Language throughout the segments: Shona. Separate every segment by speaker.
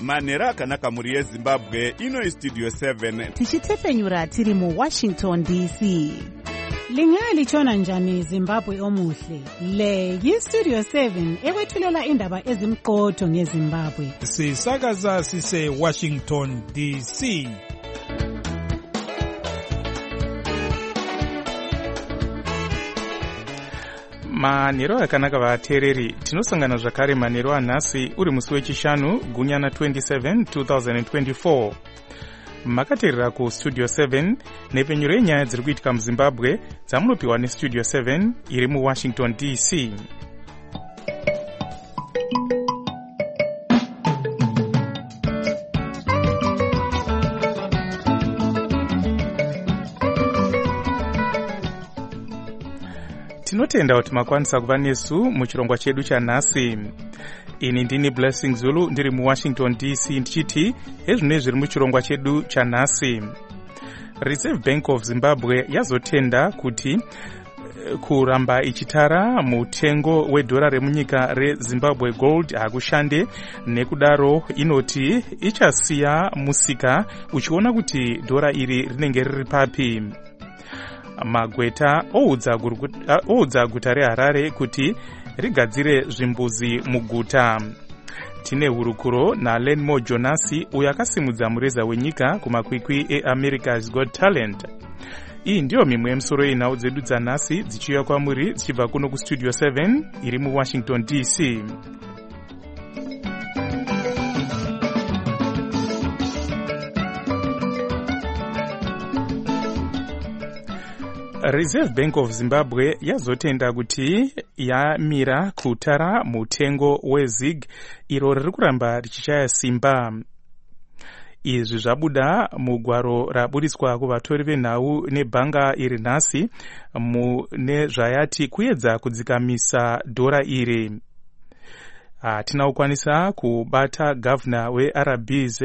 Speaker 1: manhero akanaka mhuri yezimbabwe. Ino istudio 7
Speaker 2: tichitefenyura tiri muWashington DC.
Speaker 3: Lingalitshona njani Zimbabwe omuhle? Le yistudio 7 ekwethulela indaba ezimqotho ngeZimbabwe.
Speaker 4: Sisakaza sise Washington DC.
Speaker 5: Manhero akanaka vateereri, tinosangana zvakare manhero anhasi uri musi wechishanu gunyana 27 2024. Makateerera kustudio 7 nepfenyuro yenyaya dziri kuitika muZimbabwe dzamunopiwa nestudio 7 iri muWashington DC. Tinotenda kuti makwanisa kuva nesu muchirongwa chedu chanhasi. Ini ndini Blessing Zulu ndiri muWashington DC ndichiti ezvino zviri muchirongwa chedu chanhasi. Reserve Bank of Zimbabwe yazotenda kuti kuramba ichitara mutengo wedhora remunyika reZimbabwe Gold hakushande, nekudaro inoti ichasiya musika uchiona kuti dhora iri rinenge riri papi. Magweta oudza guta reHarare kuti rigadzire zvimbuzi muguta. Tine hurukuro naLenmo Jonasi uyo akasimudza mureza wenyika kumakwikwi eAmerica's Got Talent. Iyi ndiyo mimwe yemisoro yenhau dzedu dzanhasi dzichiuya kwamuri dzichibva kuno kustudio 7 iri muWashington DC. Reserve Bank of Zimbabwe yazotenda kuti yamira kutara mutengo weZig iro riri kuramba richichaya simba. Izvi zvabuda mugwaro raburiswa kuvatori venhau nebhanga iri nhasi mune zvayati kuedza kudzikamisa dhora iri. Hatina kukwanisa kubata gavana weRBZ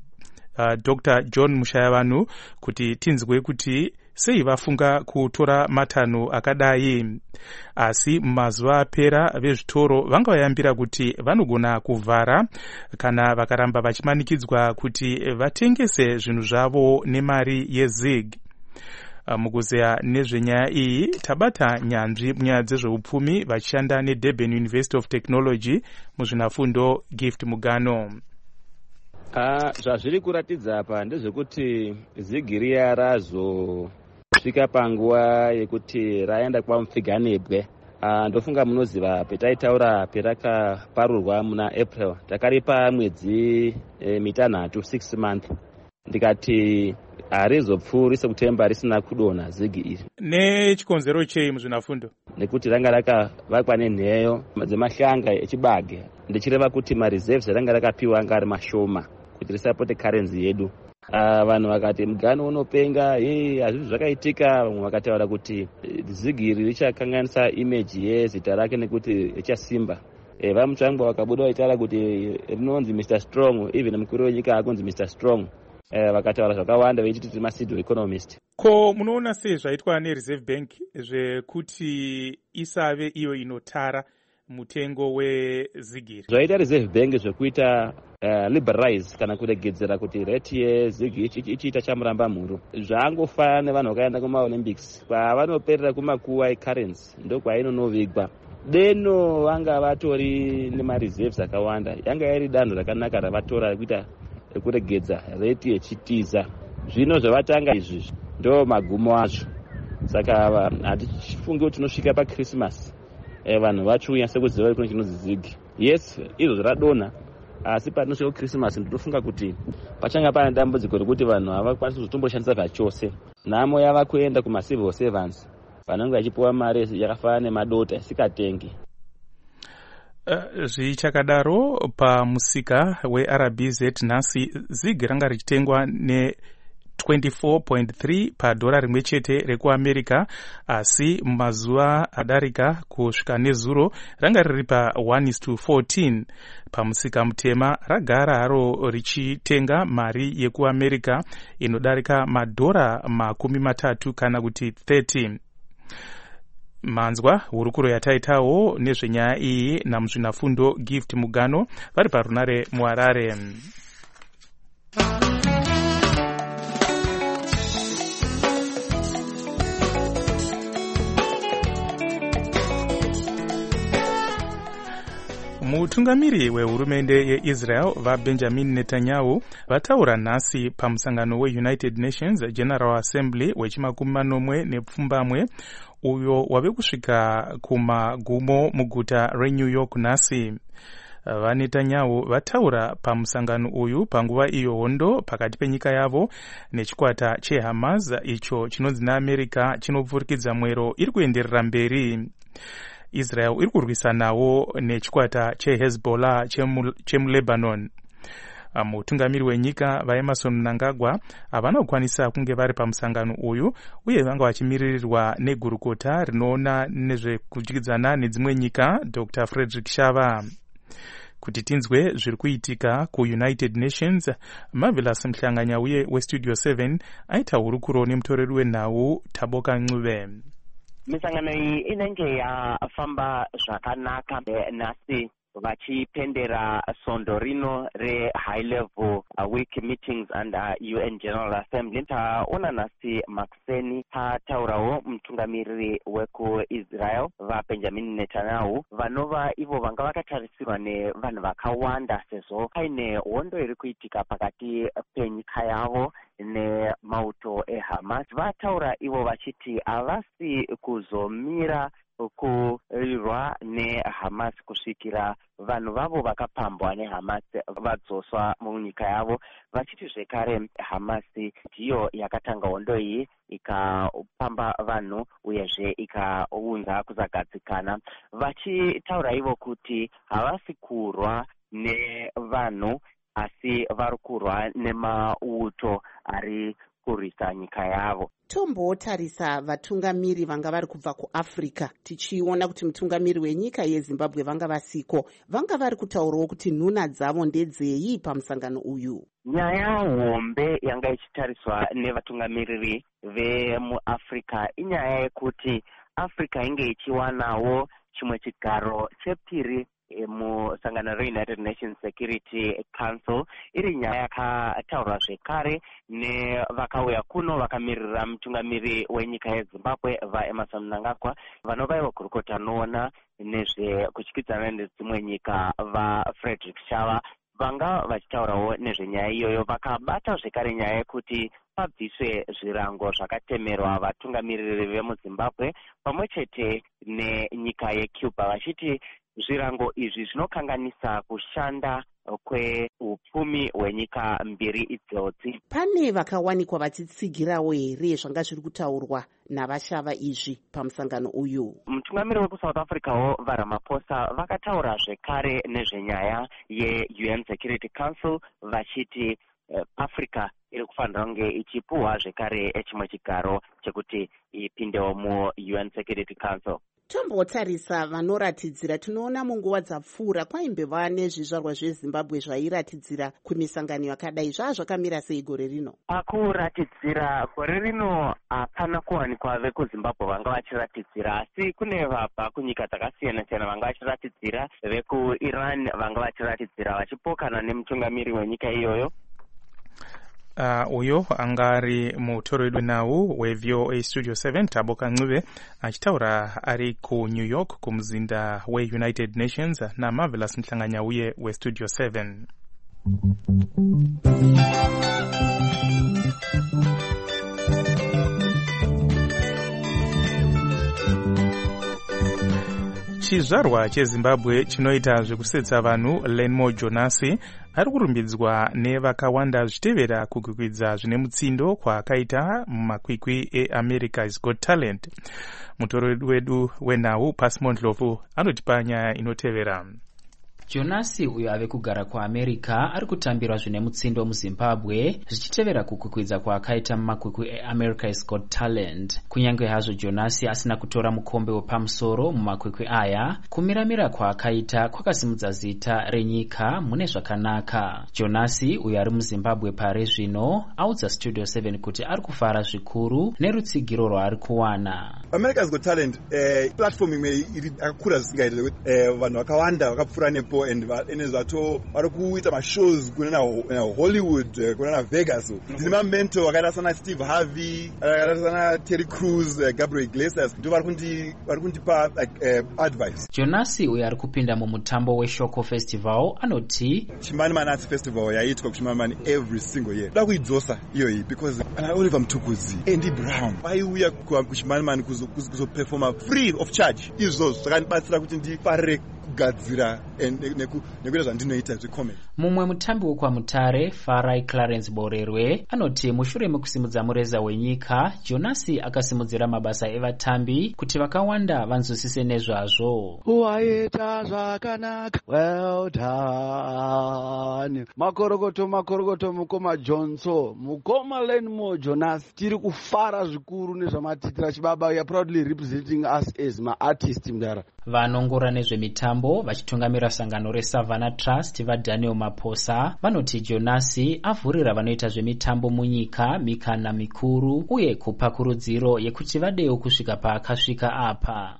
Speaker 5: Dr. John Mushayavanhu kuti tinzwe kuti sei vafunga kutora matanho akadai. Asi mumazuva apera vezvitoro vanga vayambira kuti vanogona kuvhara kana vakaramba vachimanikidzwa kuti vatengese zvinhu zvavo nemari yeZig. Mukuzeya nezvenyaya iyi tabata nyanzvi munyaya dzezveupfumi vachishanda neDurban University of Technology muzvinafundo Gift Mugano.
Speaker 6: Zvazviri kuratidza apa ndezvekuti Zig riya razosvika panguva yekuti raenda kwamupfiganebwe. Ndofunga munoziva petaitaura perakaparurwa muna April takaripa mwedzi mitanhatu 6 months. Ndikati harizopfuuri September risina kudonha Zig iri.
Speaker 5: Nechikonzero chei muzvinafundo?
Speaker 6: Nekuti ranga rakavakwa nenheyo dzemahlanga echibage. Ndichireva kuti mareserves ranga rakapiwa anga ari mashoma kuti risapote currency yedu. Vanhu vakati mugano unopenga, hazvizvi zvakaitika. Vamwe vakataura kuti Zig iri richakanganisa image yezita rake nekuti richasimba. Vamutsvangwa vakabuda vaitaura kuti rinonzi Mr. Strong, even mukuru wenyika akunzi Mr. Strong. Vakataura zvakawanda vechiti tiri mapseudo economist.
Speaker 5: Ko munoona sei zvaitwa neReserve Bank zvekuti isave iyo inotara mutengo weZig?
Speaker 6: Zvaita Reserve Bank zvekuita liberalize kana kuregedzera kuti rate yeZig ichiita chamuramba mhuru. Zvaangofana nevanhu vakaenda kumaOlympics pavanoperera kumakuwa ecurrency ndokwainonovigwa. Deno vanga vatori nemareserves akawanda. Yanga iri danho rakanaka ravatora rekuita rekuregedza rate yechitiza. Zvino zvavatanga izvi ndo magumo azvo. Saka hatifungi kuti tinosvika paChristmas vanhu vachiuya sekuziva kuti chinonzi Zig. Yes, izvo zviradonha, asi patinosvika kuChristmas ndinofunga kuti pachanga pane dambudziko rekuti vanhu havakwanisi kuzotomboshandisa zvachose. Nhamo yava kuenda kumacivil servants vanenge vachipiwa mari yakafanana nemadota isikatengi.
Speaker 5: Zvichakadaro pamusika weRBZ nhasi Zig ranga richitengwa ne 24.3 padhora rimwe chete rekuAmerica, asi mumazuva adarika kusvika nezuro ranga riri pa1:14. Pamusika mutema ragara haro richitenga mari yekuAmerica inodarika madhora 30 kana kuti 30. Manzwa hurukuro yataitawo nezvenyaya iyi namuzvinafundo Gift Mugano vari parunare muHarare. Mutungamiri wehurumende yeIsrael vaBenjamin Netanyahu vataura nhasi pamusangano weUnited Nations General Assembly wechi-40 uyo wave kusvika kumagumo muguta reNew York nhasi. VaNetanyahu vataura pamusangano uyu panguva iyo hondo pakati penyika yavo nechikwata cheHamas icho chinonzi neAmerica chinopfurikidza mwero iri kuenderera mberi. Israel iri kurwisanawo nechikwata cheHezbollah chemuLebanon. Mutungamiri wenyika vaEmerson Mnangagwa havana kukwanisa kunge vari pamusangano uyu uye vanga vachimiririrwa negurukota rinoona nezvekudyidzana nedzimwe nyika Dr. Frederick Shava. Kuti tinzwe zviri kuitika kuUnited Nations, Marvelous Mhlanganyauye weStudio 7 aita hurukuro nemutoreri wenhau Taboka Ncube.
Speaker 7: Misangano iyi inenge yafamba zvakanaka nhasi vachipendera sondo rino re-high level week meetings under UN General Assembly. Taona nhasi makuseni pataurawo mutungamiriri wekuIsrael vaBenjamin Netanyahu vanova ivo vanga vakatarisirwa nevanhu vakawanda sezvo paine hondo iri kuitika pakati penyika yavo nemauto eHamas. Vataura ivo vachiti havasi kuzomira kurirwa neHamas kusvikira vanhu vavo vakapambwa neHamas vadzoswa munyika yavo. Vachiti zvekare Hamas ndiyo yakatanga hondo iyi ikapamba vanhu uyezve ikaunza kusagadzikana. Vachitaura ivo kuti havasi kurwa nevanhu asi vari kurwa nemauto ari kurwisa nyika yavo.
Speaker 2: Tombotarisa vatungamiri vanga vari kubva kuAfrica, tichiona kuti mutungamiri wenyika yeZimbabwe vanga vasiko, vanga vari kutaurawo kuti nhuna dzavo ndedzei pamusangano uyu.
Speaker 7: Nyaya hombe yanga ichitariswa nevatungamiriri vemuAfrica inyaya yekuti Africa inge ichiwanawo chimwe chigaro chepiri musangano reUnited Nations Security Council. Iri nyaya yakataurwa zvekare nevakauya kuno vakamirira mutungamiri wenyika yeZimbabwe vaEmerson Mnangagwa vanova ivo gurukota noona nezvekutyidzana nedzimwe nyika vaFrederick Shava vanga vachitaurawo nezvenyaya iyoyo. Vakabata zvekare nyaya yekuti pabviswe zvirango zvakatemerwa vatungamiriri vemuZimbabwe pamwe chete nenyika yeCuba, vachiti zvirango izvi zvinokanganisa kushanda kweupfumi hwenyika mbiri idzodzi.
Speaker 2: Pane vakawanikwa vachitsigirawo here zvanga zviri kutaurwa navashava izvi pamusangano uyu?
Speaker 7: Mutungamiri wekuSouth Africawo vaRamaphosa vakataura zvekare nezvenyaya yeUN Security Council vachiti Africa iri kufanira kunge ichipuhwa zvekare chimwe chigaro chekuti ipindewo muUN Security Council.
Speaker 2: Tombotarisa vanoratidzira, tinoona munguva dzapfuura kwaimbeva nezvizvarwa zveZimbabwe zvairatidzira kumisangano yakadai. Zvazvakamira sei gore rino?
Speaker 7: Pakuratidzira gore rino hapana kuwanikwa vekuZimbabwe vanga vachiratidzira, asi kune vabva kunyika dzakasiyana siyana vanga vachiratidzira. VekuIran vanga vachiratidzira vachipokana nemutungamiri wenyika iyoyo.
Speaker 5: Uyo angari mutoreri wenhau weVOA Studio 7 Taboka Ncube achitaura ari kuNew York kumuzinda weUnited Nations naMarvelous Mhlanganyauye weStudio 7. Chizvarwa cheZimbabwe chinoita zvekusetsa vanhu Lenmo Jonasi ari kurumbidzwa nevakawanda zvichitevera kukwikwidza zvine mutsindo kwaakaita mumakwikwi eAmerica's Got Talent. Mutoreri wedu wenhau Pasmo Ndlovu anotipa nyaya inotevera.
Speaker 8: Jonasi uyo ave kugara kuAmerica ari kutambirwa zvine mutsindo muZimbabwe zvichitevera kukwikwidza kwaakaita mumakwikwi eAmerica's Got Talent. Kunyange hazvo Jonasi asina kutora mukombe wepamusoro mumakwikwi aya, kumiramira kwaakaita kwakasimudza zita renyika mune zvakanaka. Jonasi uyo ari muZimbabwe pari zvino audza Studio 7 kuti ari kufara zvikuru nerutsigiro rwaari kuwana.
Speaker 9: America's Got Talent platform imwe yakakura zvisingaite vanhu vakawanda vakapfuura nepo people and zato vari kuita mashows kunana Hollywood kunana Vegas. Ndine mamento vakaita sana Steve Harvey, vakaita sana Terry Crews, Gabriel Iglesias ndo vari kundipa advice.
Speaker 8: Jonasi uyo ari kupinda mumutambo weShoko Festival anoti
Speaker 9: Chimanimani Arts Festival yaitwa kuChimanimani every single year. Da kuidzosa iyoyi because ana Oliver Mtukudzi, Andy Brown vaiuya kuChimanimani kuzoperforma free of charge. Izvo zvakandibatsira kuti ndifarire kugadzira nekuita zvandinoita zvecomedy.
Speaker 8: Mumwe mutambi wekwaMutare Farai Clarence Borerwe anoti mushure mekusimudza mureza wenyika, Jonasi akasimudzira mabasa evatambi kuti vakawanda vanzwisise nezvazvo.
Speaker 10: Waita zvakanaka, well done. Makorokoto mukoma Johnson, mukoma Lenmo Jonasi. Tiri kufara zvikuru nezvamatitira chibaba. We are proudly representing us as ma-artist mdara.
Speaker 8: Vanongora nezvemitambo vachitungamira sangano reSavannah Trust vaDaniel Maposa vanoti Jonasi avhurira vanoita zvemitambo munyika mikana mikuru uye kupa kurudziro yekuti vadewo kusvika paakasvika apa.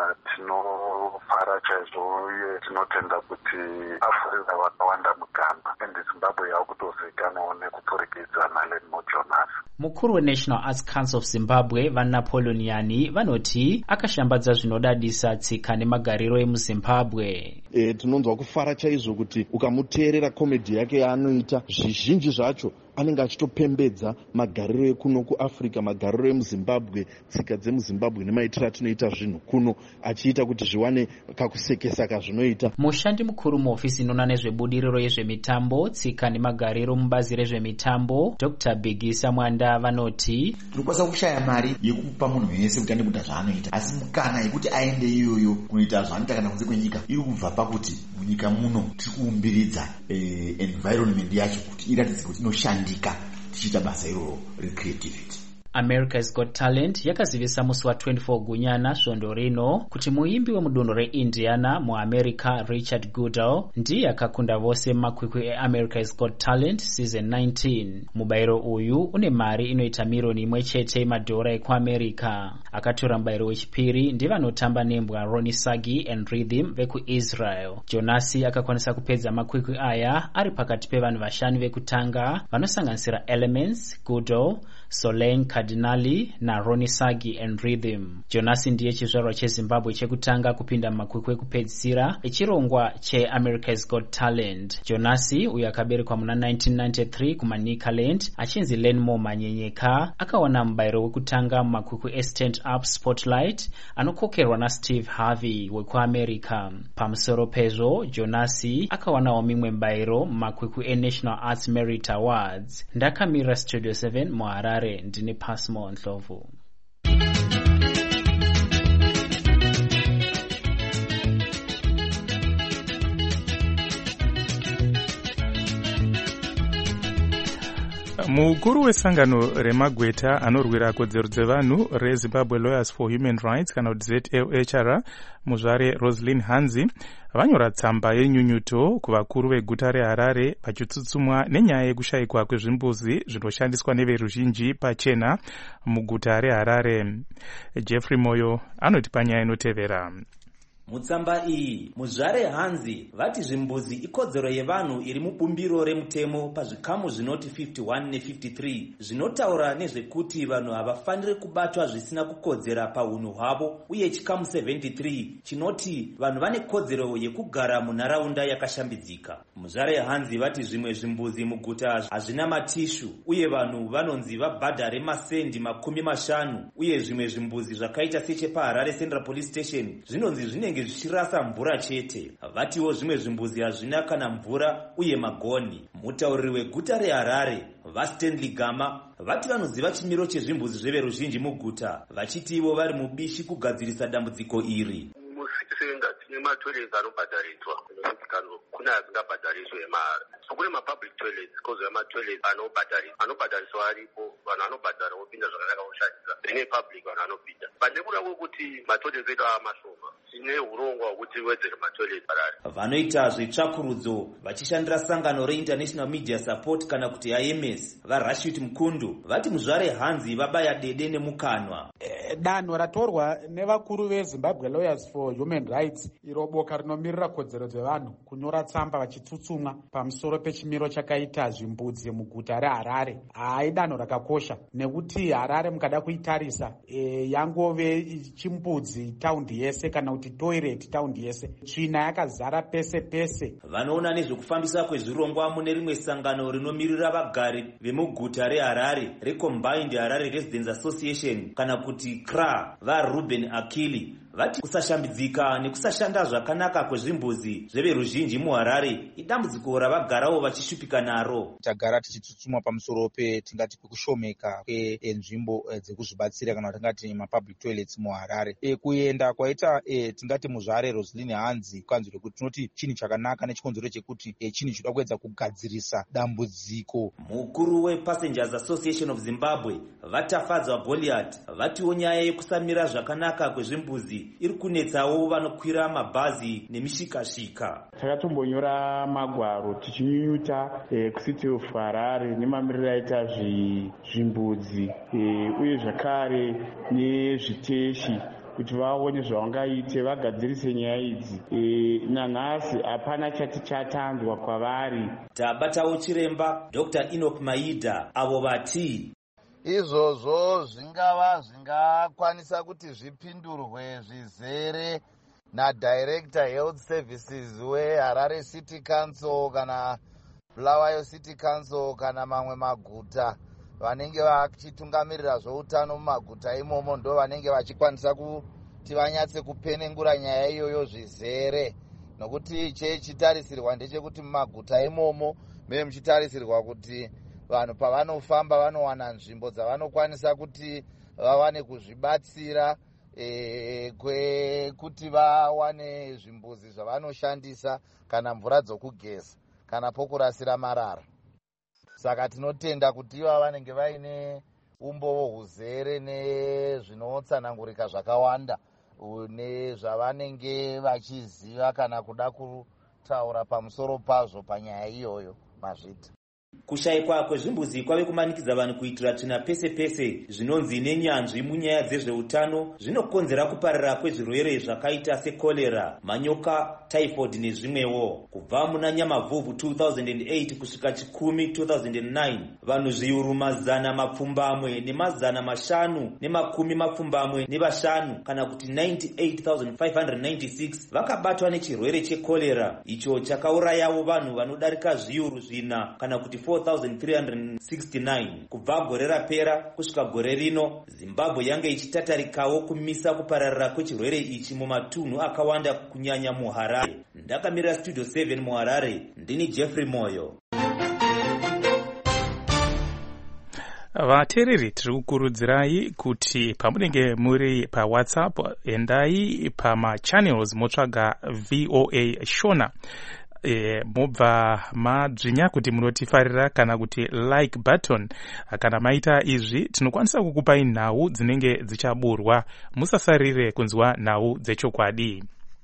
Speaker 11: Tinofara chaizvo uye tinotenda kuti avhurira vakawanda mugamba ende Zimbabwe yakutozivikanwawo nekupfurikidza naLenmo Jonasi.
Speaker 8: Mukuru weNational Arts Council of Zimbabwe vaNapoleon Yani vanoti akashambadza zvinodadisa tsika nemagariro emuZimbabwe.
Speaker 12: Tinonzwa kufara chaizvo kuti ukamuteerera komedi yake yaanoita zvizhinji zvacho anenge achitopembedza magariro ekuno kuAfrica, magariro emuZimbabwe, tsika dzemuZimbabwe nemaitiro atinoita zvinhu kuno, achiita kuti zviwane kakusekesa kazvinoita.
Speaker 8: Mushandi mukuru muofisi inoona nezvebudiriro yezvemitambo, tsika nemagariro mubazi rezvemitambo, Dr. Bigisa Mwanda vanoti
Speaker 13: tinokwanisa kushaya mari yekupa munhu wese kuti aende kuita zvaanoita, asi mukana yekuti aende iyoyo kunoita zvaanoita kana kunze kwenyika iri kubva pakuti munyika muno tiri kuumbiridza environment yacho kuti iratidze kuti inoshandika tichiita basa iroro recreativity.
Speaker 8: America's Got Talent yakazivisa musi wa 24 Gunyana svondo rino kuti muimbi wemudunhu reIndiana muAmerica Richard Goodall ndiye akakunda vose makwikwi eAmerica's Got Talent season 19. Mubayiro uyu une mari inoita milioni 1 yemadhora ekuAmerica. Akatora mubayiro wechipiri ndivanotamba nembwa Ronnie Sagi and Rhythm vekuIsrael. Jonasi akakwanisa kupedza makwikwi aya ari pakati pevanhu vashanu vekutanga vanosanganisira Elements, Goodall, Solange Cardinali na Ronnie Sagi and Rhythm. Jonasi ndiye chizvarwa cheZimbabwe chekutanga kupinda makwikwi ekupedzisira echirongwa cheAmerica's Got Talent. Jonasi uyo akaberekwa muna 1993 kuManicaland achinzi Lenmo Manyenyeka akawana mubayiro wekutanga mumakwikwi eStand Up Spotlight anokokerwa naSteve Harvey wekuAmerica. Pamusoro pezvo Jonasi akawanawo mimwe mubayiro mumakwikwi eNational Arts Merit Awards. Ndakamira Studio 7 muHarare ndine Pasmo Ndlovu.
Speaker 5: Mukuru wesangano remagweta anorwira kodzero dzevanhu reZimbabwe Lawyers for Human Rights kana kuti ZLHR muzvare Roslyn Hanzi vanyora tsamba yenyunyuto kuvakuru veguta reHarare vachitsutsumwa nenyaya yekushayikwa kwezvimbuzi zvinoshandiswa neveruzhinji pachena muguta reHarare. Jeffrey Moyo anoti panyaya inotevera.
Speaker 14: Mutsamba iyi muzvare Hanzi vati zvimbuzi ikodzero yevanhu iri mubumbiro remutemo pazvikamu zvinoti 51 ne53 zvinotaura nezvekuti vanhu havafaniri kubatwa zvisina kukodzera paunhu hwavo, uye chikamu 73 chinoti vanhu vane kodzero yekugara munharaunda yakashambidzika. Muzvare Hanzi vati zvimwe zvimbuzi muguta hazvina matishu uye vanhu vanonzi vabhadhare masendi 50, uye zvimwe zvimbuzi zvakaita sechepaHarare Central Police Station zvinonzi zvinenge zvichirasa mvura chete. Vatiwo zvimwe zvimbuzi hazvina kana mvura uye magoni. Mutauriri weguta reHarare vaStanley Gama vati vanoziva chimiro chezvimbuzi zveveruzhinji muguta, vachiti ivo vari mubishi kugadzirisa dambudziko iri.
Speaker 11: Musenga tine matoilets anobhadhariswa kuna asingabhadhariswe emahara. So kune mapublic toilets kozo yamatoilets anobhadhariswa aripo, vanhu anobhadhara vopinda zvakanaka voshandisa. Rine public vanhu anopinda. Pandekuda kwekuti matoilets edu amashoma tine urongwa hwekuti wedzere matoilets Harare.
Speaker 14: Vanoita zvetsvakurudzo vachishandira sangano reInternational Media Support kana kuti IMS vaRashid Mkundu vati muzvare Hanzi vabaya dede nemukanwa.
Speaker 15: danho ratorwa nevakuru vezimbabwe lawyers for human rights, iro boka rinomirira kodzero dzevanhu, kunyora tsamba vachitsutsumwa pamusoro pechimiro chakaita zvimbudzi muguta reharare. Idanho rakakosha nekuti Harare mukada kuitarisa yangove chimbudzi taundi yese kana kuti toilet taundi yese, tsvina yakazara pese pese.
Speaker 14: Vanoona nezvekufambisa kwezvirongwa mune rimwe sangano rinomirira vagari vemuguta reHarare reCombined Harare Residents Association kana kuti CRA, vaRuben Akili, vati kusashambidzika nekusashanda zvakanaka kwezvimbuzi zveveruzhinji muHarare idambudziko ravagarawo vachishupika naro.
Speaker 16: Tagara tichitsutsumwa pamusoro tingati kwekushomeka kwenzvimbo dzekuzvibatsira kana tingati mapublic toilets muHarare. Kuenda kwaita tingati muzvare Roslyn Hanzi kanzwi rekuti tinoti chinhu chakanaka nechikonzero chekuti chinhu chinoda kuedza kugadzirisa dambudziko.
Speaker 14: Mukuru wePassengers Association of Zimbabwe vatafadzwa Goliath vatiwo nyaya yekusamira zvakanaka kwezvimbuzi iri kunetsawo vanokwira mabhazi nemishikashika.
Speaker 17: Takatombonyora magwaro tichinyunyuta kucity of Harare nemamiriro aita zvimbudzi uye zvakare nezviteshi kuti vaone zvavangaite vagadzirise nyaya idzi. Nanhasi hapana chati chatanzwa kwavari.
Speaker 14: Tabatawo chiremba Dr. Enoch Maida avo vati
Speaker 18: izvozvo zvingakwanisa kuti zvipindurwe zvizere naDirector Health Services weHarare City Council kana Bulawayo City Council kana mamwe maguta vanenge vachitungamirira zveutano mumaguta imomo, ndo vanenge vachikwanisa kuti vanyatse kupenengura nyaya iyoyo zvizere, nokuti chitarisirwa ndechekuti mumaguta imomo meve muchitarisirwa kuti vanhu pavanofamba vanowana nzvimbo dzavanokwanisa kuti vawane kuzvibatsira, kwekuti vawane zvimbuzi zvavanoshandisa kana mvura dzokugeza kana pokurasira marara. Saka tinotenda kuti iva vanenge vaine umbowo huzere nezvinotsanangurika zvakawanda nezvavanenge vachiziva kana kuda kutaura pamusoro pazvo panyaya iyoyo mazvita.
Speaker 14: Kushayikwa kwezvimbuzi kwave kumanikidza vanhu kuitira tsvina pese pese zvinonzi nenyanzvi munyaya dzezveutano zvinokonzera kuparira kwezvirwere zvakaita sekolera, manyoka, typhoid nezvimwewo. Kubva muna Nyamavhuvhu 2008 kusvika Chikumi 2009 vanhu zviuru mazana mapfumbamwe nemazana mashanu nemakumi mapfumbamwe nevashanu kana kuti 98,596 vakabatwa nechirwere chekolera, icho chakaurayawo vanhu vanodarika zviuru zvina kana kuti 4,369. Kubva gore rapera kusvika gore rino Zimbabwe yange ichitatarikawo kumisa kupararira kwechirwere ichi mumatunhu akawanda kunyanya muHarare. Ndakamirira Studio 7 muHarare, ndini Jeffrey Moyo.
Speaker 5: Vateereri, tiri kukurudzirai kuti pamunenge muri paWhatsApp endai pamachannels motsvaga VOA Shona. Mobva madzvinya kuti munotifarira kana kuti like button. Kana maita izvi tinokwanisa kukupai nhau dzinenge dzichaburwa. Musasarire kunzwa nhau dzechokwadi.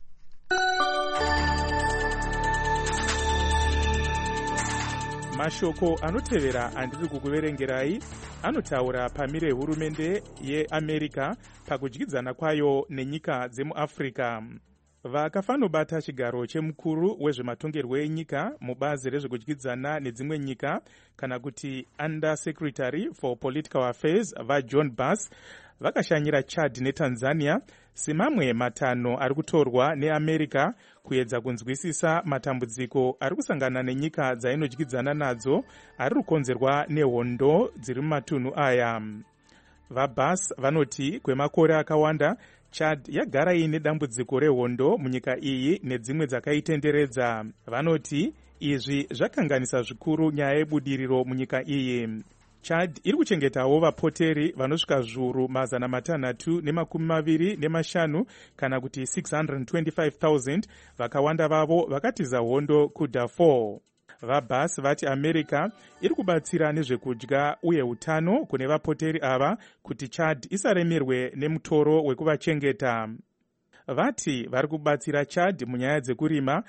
Speaker 5: Mashoko anotevera andiri kukuverengerai anotaura pamire hurumende yeAmerica pakudyidzana kwayo nenyika dzemuAfrica. Vakafanobata chigaro chemukuru wezvematongerwo enyika mubazi rezvekudyidzana nedzimwe nyika kana kuti Under Secretary for Political Affairs vaJohn Bass vakashanyira Chad neTanzania semamwe matanho ari kutorwa neAmerica kuedza kunzwisisa matambudziko ari kusangana nenyika dzainodyidzana nadzo ari kukonzerwa nehondo dziri mumatunhu aya. VaBass vanoti kwemakore akawanda Chad yagara ine dambudziko rehondo munyika iyi nedzimwe dzakaitenderedza. Vanoti izvi zvakanganisa zvikuru nyaya yebudiriro munyika iyi. Chad iri kuchengetawo vapoteri vanosvika zviuru mazana matanhatu nemakumi maviri nemashanu kana kuti 625,000 vakawanda vavo vakatiza hondo kuDarfur. VaBass vati America iri kubatsira nezvekudya uye utano kune vapoteri ava kuti Chad isaremerwe nemutoro wekuvachengeta. Vati vari kubatsira Chad munyaya dzekurima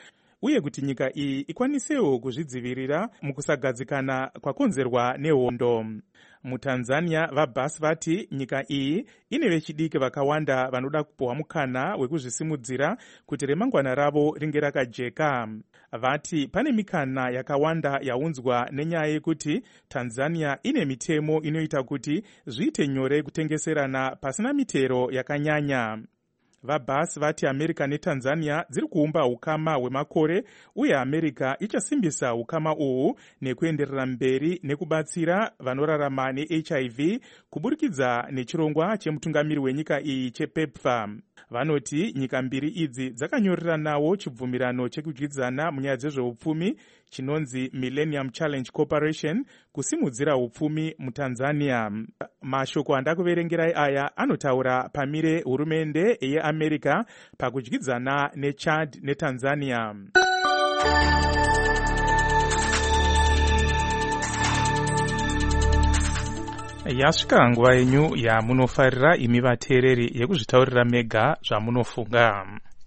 Speaker 5: uye kuti nyika iyi ikwanisewo kuzvidzivirira mukusagadzikana kwakonzerwa nehondo. MuTanzania vaBasi vati nyika iyi ine vechidiki vakawanda vanoda kupuwa mukana wekuzvisimudzira kuti remangwana ravo ringe rakajeka. Vati pane mikana yakawanda yaunzwa nenyaya yekuti Tanzania ine mitemo inoita kuti zviite nyore kutengeserana pasina mitero yakanyanya. VaBasi vati America neTanzania dziri kuumba ukama hwemakore uye America ichasimbisa ukama uhu nekuenderera mberi nekubatsira vanorarama neHIV kuburikidza nechirongwa chemutungamiri wenyika iyi chePEPFAR. Vanoti nyika mbiri idzi dzakanyoreranawo chibvumirano chekudyidzana munyaya dzezveupfumi chinonzi Millennium Challenge Corporation kusimudzira upfumi muTanzania. Mashoko andakuverengerai aya anotaura pamire hurumende yeAmerica pakudyidzana neChad neTanzania. Yasvika nguva yenyu yamunofarira imi vateereri yekuzvitaurira mega zvamunofunga.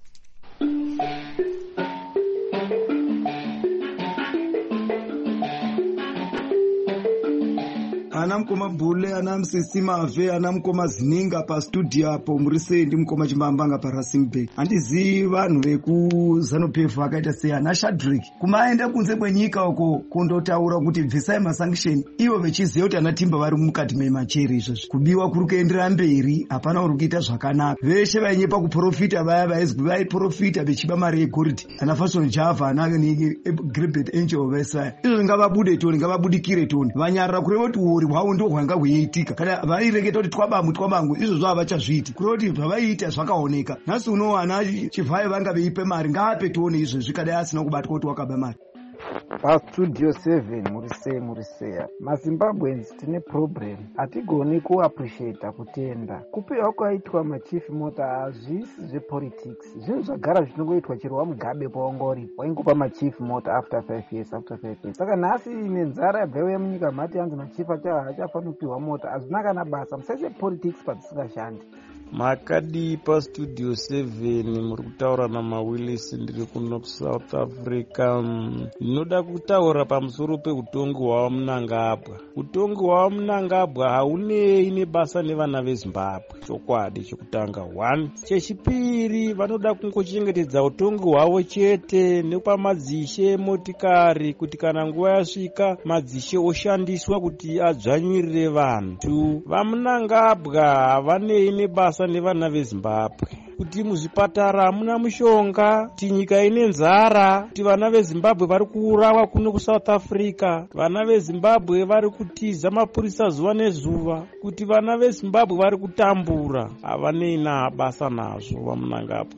Speaker 19: Ana mukoma Bhule, ana musisi Mave, ana mukoma Zininga pastudio apo murise ndi mukoma Chimbambanga paRacing Bay. Handizivi vanhu vekuZANU-PF vakaita sei ana Shadrack kumaenda kunze kwenyika uko kundotaura kuti bvisai masanction, ivo vechiziva kuti ana Timba vari mukati memacheri. Izvozvo kubiwa kuri kuenderera mberi, hapana uri kuita zvakanaka. Veshe vainyepa kuprofita vaya vaizwi vaiprofita vechiba mari yegoridhe, ana Fashion Java, ana Gilbert Angel Vesaya. Izvo ngavabude toni, ngavabudikire toni. Vanyarara kureva kuti uori hwavo ndo hwanga hweiitika. Kana vaireketa kuti twabangu izvozvo havachazviiti. Kureva kuti zvavaiita zvakaoneka. Nhasi unowo ana Chivhayo vanga veipe mari, ngaape toni izvozvi kadai asina kubatwa kuti wakaba mari.
Speaker 20: PaStudio 7 muriseya maZimbabweans tine problem, hatigoni kuappreciata kutenda kupiwa kwaitwa machief mota hazvisi zvepolitics, zvinhu zvagara zvinongoitwa chero wamugabe paungori waingopa machief mota after 5 years. Saka nhasi nenzara yabvaiuya munyika mati yanzi machief hachafanira kupiwa mota, hazvina kana basa, musaise politics padzisingashandi.
Speaker 21: Makadi paStudio 7 muri kutaura naMawillis, ndiri kuno kuSouth Africa. Ndinoda kutaura pamusoro peutongi hwaMnangagwa. Utongi hwaMnangagwa haunei nebasa nevana veZimbabwe, chokwadi chekutanga 1. Chechipiri, vanoda kungochengetedza utongi hwavo chete nekupa madzishe motikari kuti kana nguva yasvika madzishe oshandiswa kuti adzvanyirire vanhu. 2. VaMnangagwa havanei nebasa nevana veZimbabwe, kuti muzvipatara hamuna mushonga, kuti nyika ine nzara, kuti vana veZimbabwe vari kuurawa kuno kuSouth Africa, vana veZimbabwe vari kutiza mapurisa zuva nezuva, kuti vana veZimbabwe vari kutambura. Havanei nabasa nazvo vaMnangagwa.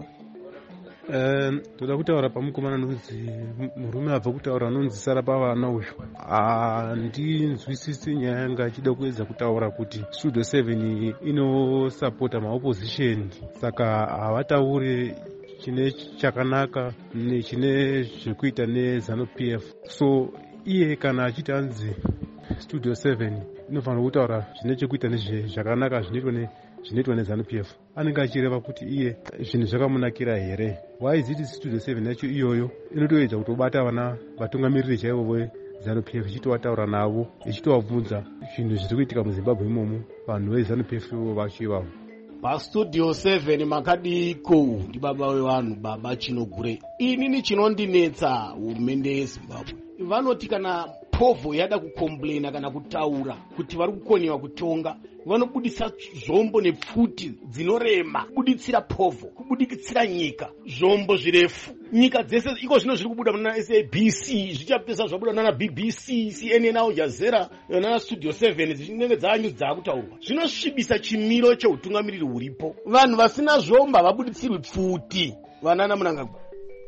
Speaker 22: Toda kutaura pamukomana nonzi murume abva kutaura anonzi Sarapa vana uyu. Handinzwisisi nyaya yanga achida kuedza kutaura kuti Studio 7 inosapota maopposition, saka havataure chine chakanaka nechine zvekuita neZANU-PF. So iye kana achiti anzi Studio 7 inofanira kutaura zvine chekuita nezvakanaka zvinoitwa neZANU-PF, anenge achireva kuti iye zvinhu zvakamunakira here. Why is it Studio 7 yacho iyoyo inotoedza kutobata vana vatungamiriri chaivo veZANU-PF, ichitowataura navo, ichitovabvunza zvinhu zviri kuitika muZimbabwe imomo, vanhu veZANU-PF vachivavo.
Speaker 23: PaStudio 7 makadiko ndi baba wevanhu, baba Chinogure. Inini chinondinetsa hurumende yeZimbabwe, vanoti kana povho yada kukomplaina kana kutaura kuti vari kukoniwa kutonga, vanobudisa zvombo nepfuti dzinorema kubuditsira povho, kubuditsira nyika, zvombo zvirefu. Nyika dzese iko zvino zviri kubuda muna SABC, zvichapesa zvabuda nana BBC, CNN, Al Jazeera nana Studio 7, zvinenge dzanyu dzakutaurwa. Zvinosvibisa chimiro cheutungamiriri huripo. Vanhu vasina zvombo havabuditsirwi pfuti. Vanana Mnangagwa.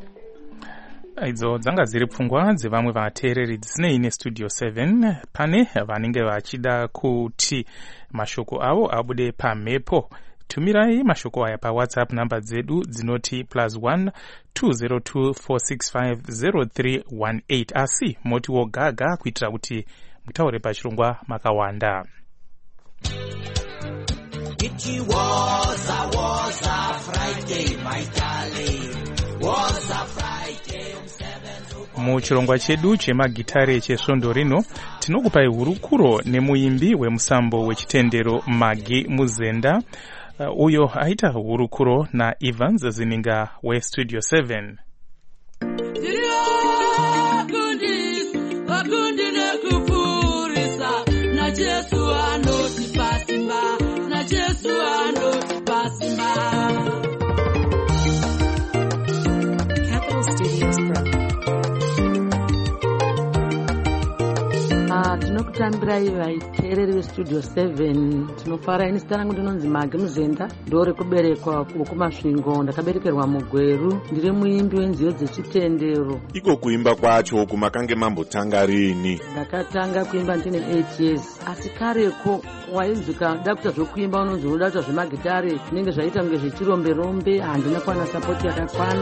Speaker 5: Idzo dzanga dziri pfungwa dzevamwe vateereri dzisinei neStudio 7. Pane vanenge vachida kuti mashoko avo abude pamhepo. Tumirai mashoko aya paWhatsApp namba dzedu dzinoti +1 202 465 0318, asi motiwo gaga kuitira kuti mutaure pachirongwa makawanda.
Speaker 24: It was a Friday, my darling. Was a Friday.
Speaker 5: muchirongwa chedu chemagitare chesvondo rino tinokupai hurukuro nemuimbi wemusambo wechitendero Magi Muzenda uyo aita hurukuro naEvans Zininga weStudio 7.
Speaker 1: Tinokutambirai vaiteereri veStudio 7. Tinofara. Ini zita rangu ndinonzi Magi Muzenda, ndori kuberekwa kumasvingo. Ndakaberekerwa muGweru. Ndiri muimbi wenziyo dzechitendero.
Speaker 3: Iko kuimba kwacho kumakange mambotanga rini?
Speaker 1: Ndakatanga kuimba ndine 8 years. Asi kareko wainzika dakuta zvokuimba unonzi unoda kuita zvemagitare zvinenge zvaita kunge zvechirombe-rombe. Handina kuwana sapoti yakakwana.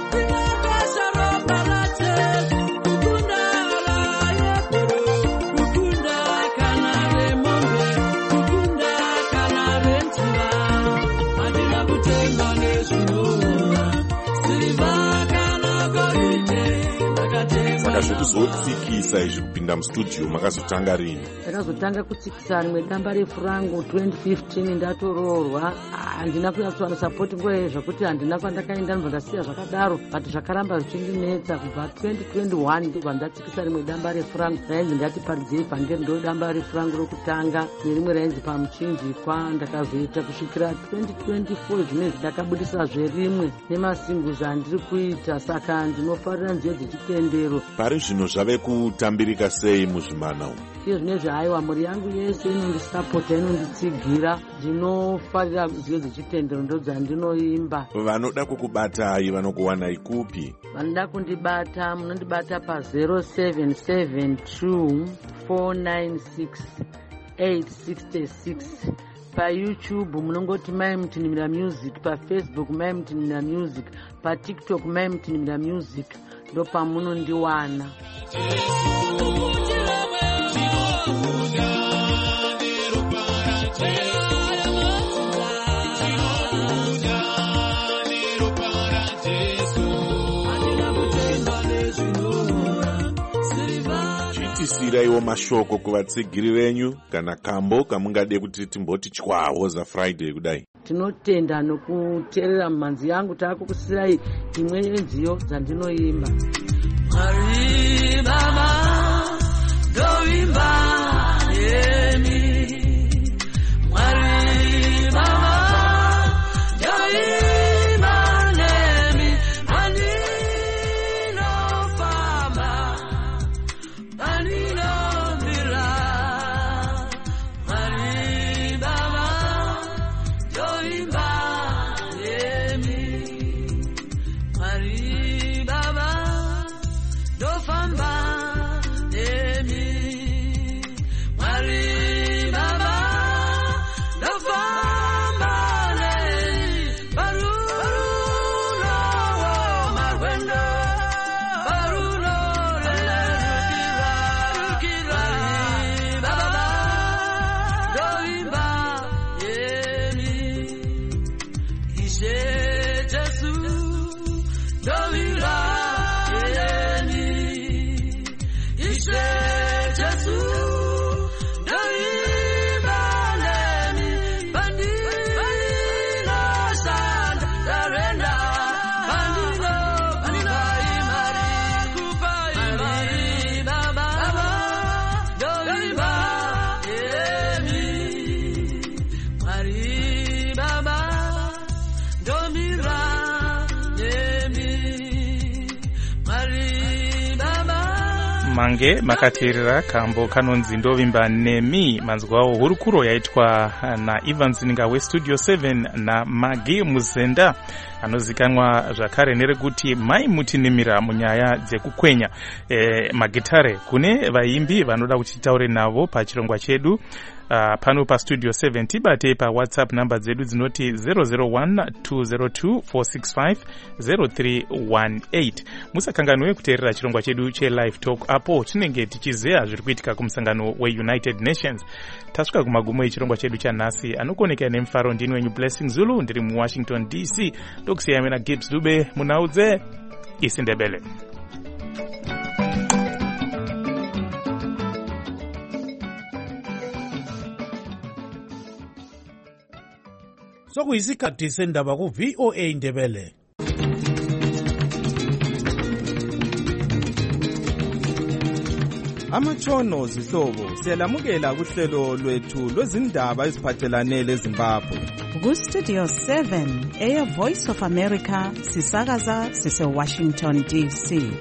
Speaker 3: Zvekuzotsikisa izvi kupinda mustudio makazotanga rini?
Speaker 1: Ndakazotanga kutsikisa rimwe damba refu rangu 2015 ndatoroorwa. Handina kunyatsowana sapoti nguva iyo zvakuti handina kwandakaenda ndobva ndasiya zvakadaro, but zvakaramba zvichindinetsa. Kubva 2021 ndobva ndatsikisa rimwe damba refu rangu rainzi Ngatiparidzei Vhangeri, ndo damba refu rangu rokutanga, nerimwe rainzi Pamuchinjikwa. Ndakazoita kusvikira 2024 zvinezvi ndakabudisa zverimwe nemasinguzi andiri kuita, saka ndinofarira nziyo dzechitendero.
Speaker 3: Pari zvino zvave kutambirika sei muzvimana umu?
Speaker 1: Iyo zvinezvi haiwa mhuri yangu yese inondisapota, inonditsigira. Ndinofarira nziyo dzechitendero, ndo dzandinoimba.
Speaker 3: Vanoda kukubatai vanokuwanai kupi?
Speaker 1: Vanoda kundibata munondibata pa 0772 496 866. PaYouTube munongoti Mai Mutinimira Music, paFacebook Mai Mutinimira Music, paTikTok Mai Mutinimira Music. Ndo pamunondiwana.
Speaker 3: Chitisiraiwo mashoko kuvatsigiri venyu kana kambo kamungade kuti timboti chwawo zaFriday kudai.
Speaker 1: Tinotenda nokuteerera mumhanzi yangu. Taakukusirai imwe yenziyo dzandinoimba. Mwari Baba ndoimba nemi, Mwari Baba ndoimba nemi, andinofamba andinobira. Mwari Baba ndoimba nemi, Mwari Baba ndofamba nemi, Mwari Baba ndofamba nemi, baruno marwendo, baruno rukira. Baba ndoimba nemi, Ishe Jesu ndoimba.
Speaker 5: Mange makateerera kambo kanonzi Ndovimba Nemi, manzwa awo hurukuro yaitwa naEvans Zininga weStudio 7 naMagi Muzenda, anozikanwa zvakare nerekuti Mai Mutinimira munyaya dzekukwenya magitare. Kune vaimbi vanoda kuchitaure navo pachirongwa chedu pano paStudio 7, tibate paWhatsApp namba dzedu dzinoti 001-202-465 0318. Musakanganwe kuteerera chirongwa chedu cheLive Talk, apo tinenge tichizeya zviri kuitika kumusangano weUnited Nations. Tasvika kumagumo echirongwa chedu chanhasi. Anokoneka nemufaro ndini wenyu Blessing Zulu, ndiri muWashington DC. Ndokusiyana naGibbs Dube munaudze isindebele.
Speaker 2: sokuyisikhathi sendaba ku-VOA Indebele.
Speaker 4: Amatshono zihlobo siyalamukela kuhlelo lwethu lwezindaba eziphathelane leZimbabwe.
Speaker 6: Ku-Studio 7 Air Voice of America sisakaza sise-Washington DC.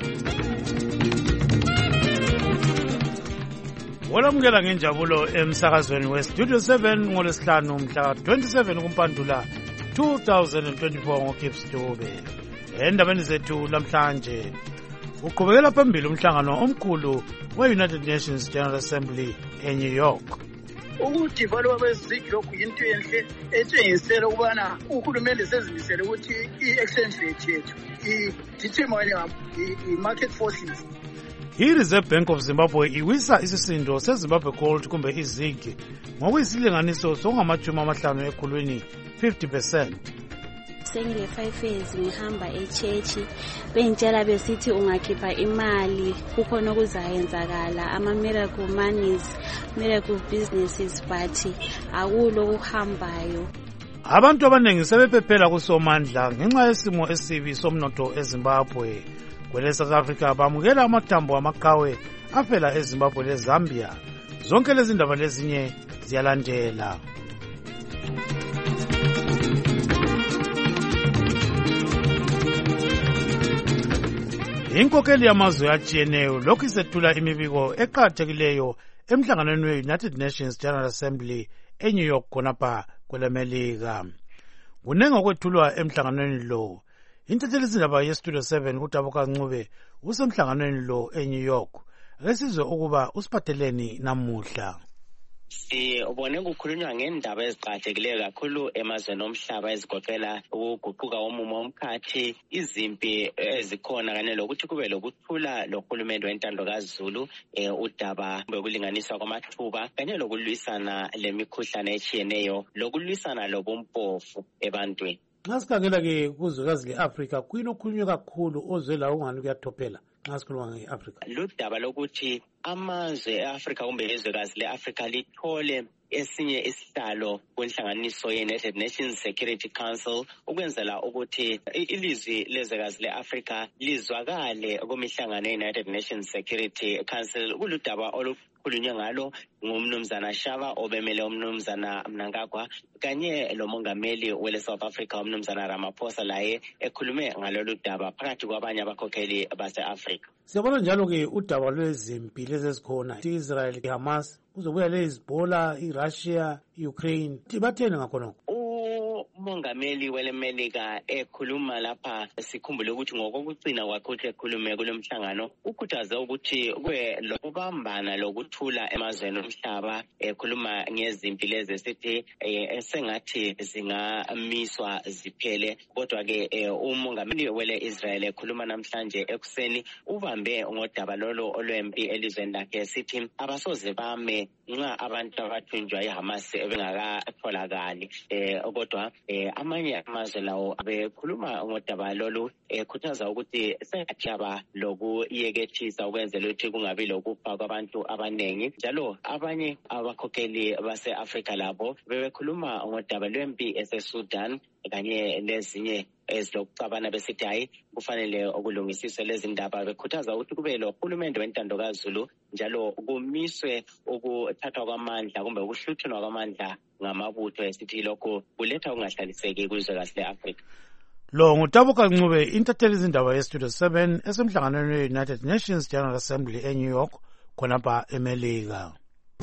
Speaker 2: Walamukela ngenjabulo emsakazweni we-Studio 7 ngolesihlanu mhla 27 kuMpandula 2024 ngoGibbs Dube. Endabeni zethu lamhlanje uqhubekela phambili umhlangano omkhulu we-United Nations General Assembly eNew York.
Speaker 24: Ukudivalwa kweZIG lokhu yinto enhle etshengisela ukubana uhulumende sezimisele ukuthi i-exchange rate yethu i-determine i-market forces.
Speaker 2: I-Reserve Bank of Zimbabwe iwisa isisindo seZimbabwe Gold kumbe iZIG ngokuyisilinganiso sokungama-50 ekhulwini 50%.
Speaker 25: Sengile 5 years ngihamba echechi bengitshela besithi ungakhipha imali kukhona okuzayenzakala ama-miracle monies, miracle businesses, but akulo kuhambayo.
Speaker 2: Abantu abaningi sebephephela kusomandla ngenxa yesimo esibi somnotho eZimbabwe. Kwele South Africa bamukela amathambo amaqhawe afela eZimbabwe leZambia. Zonke lezi ndaba lezinye ziyalandela. Inkokeli yamazwe atshiyeneyo lokhu isethula imibiko eqakathekileyo emhlanganweni we-United Nations General Assembly eNew York khonapha kwelemelika. Kunengi okwethulwa emhlanganweni lo. Intatheli izindaba ye-Studio 7 uDabuka Ncube usemhlanganweni lo eNew York. Ake sizwe ukuba usiphatheleni namuhla.
Speaker 7: Ubone kukhulunywa ngendaba eziqakathekileyo kakhulu emazweni omhlaba ezigoqela ukuguquka komumo womkhathi, izimpi ezikhona kanye lokuthi kube lokuthula lohulumende wentando kaZulu, udaba lokulinganiswa kwamathuba kanye lokulwisana lemikhuhlane etshiyeneyo lokulwisana lobumpofu ebantwini.
Speaker 2: Nxa sikhangela-ke kuzwekazi le-Afrika kuyini okukhulunywe kakhulu ozwela ungani kuyathophela nxa sikhuluma nge-Afrika?
Speaker 7: Ludaba lokuthi amazwe e-Afrika kumbe izwekazi le-Afrika lithole esinye isihlalo kwenhlanganiso ye-United Nations Security Council ukwenzela ukuthi ilizwi lezwekazi le-Afrika lizwakale kumihlangano ye-United Nations Security Council. Kuludaba olukhulunywe ngalo ngumnumzana Shaba obemele umnumzana Mnangagwa kanye lomongameli wele South Africa umnumzana Ramaphosa laye ekhulume ngalolu daba phakathi kwabanye abakhokheli base-Afrika.
Speaker 2: Siyabona njalo-ke udaba lwezimpi lezi ezikhona i-Israel, i-Hamas, kuzobuya le-Hezbollah, i-Russia, i-Ukraine. Batheni ngakhonokho?
Speaker 7: Umongameli welemelika ekhuluma lapha sikhumbule ukuthi ngokokucina kwakhe uthi ekhulume kulo mhlangano ukhuthaze ukuthi kube lokubambana lokuthula emazweni omhlaba. Ekhuluma ngezimpi lezi esithi esengathi zingamiswa ziphele. Kodwa-ke umongameli wele Israel ekhuluma namhlanje ekuseni ubambe ngodaba lolo olwempi elizweni lakhe esithi abasoze bame nxa abantu abathunjwa iHamas bengakatholakali. Kodwa amanye amazwe lawo bekhuluma ngodaba lolu ekhuthaza ukuthi sengathi aba lokuyekethisa ukwenzela ukuthi kungabi lokufa kwabantu abanengi. Njalo abanye abakhokheli base-Afrika labo bebekhuluma ngodaba lwempi eseSudan kanye lezinye ezilokucabana besithi hayi kufanele okulungisiswe lezi ndaba. Bekhuthaza ukuthi kube lohulumende wentando kaZulu njalo kumiswe ukuthathwa kwamandla kumbe ukuhlutshwa kwamandla ngamabutho esithi lokho kuletha ukungahlaliseki kwizwekazi le-Afrika.
Speaker 2: Lo nguDabuka Ncube, intatheli izindaba ye-Studio 7 esemhlanganweni we-United Nations General Assembly eNew York khonapha emelika.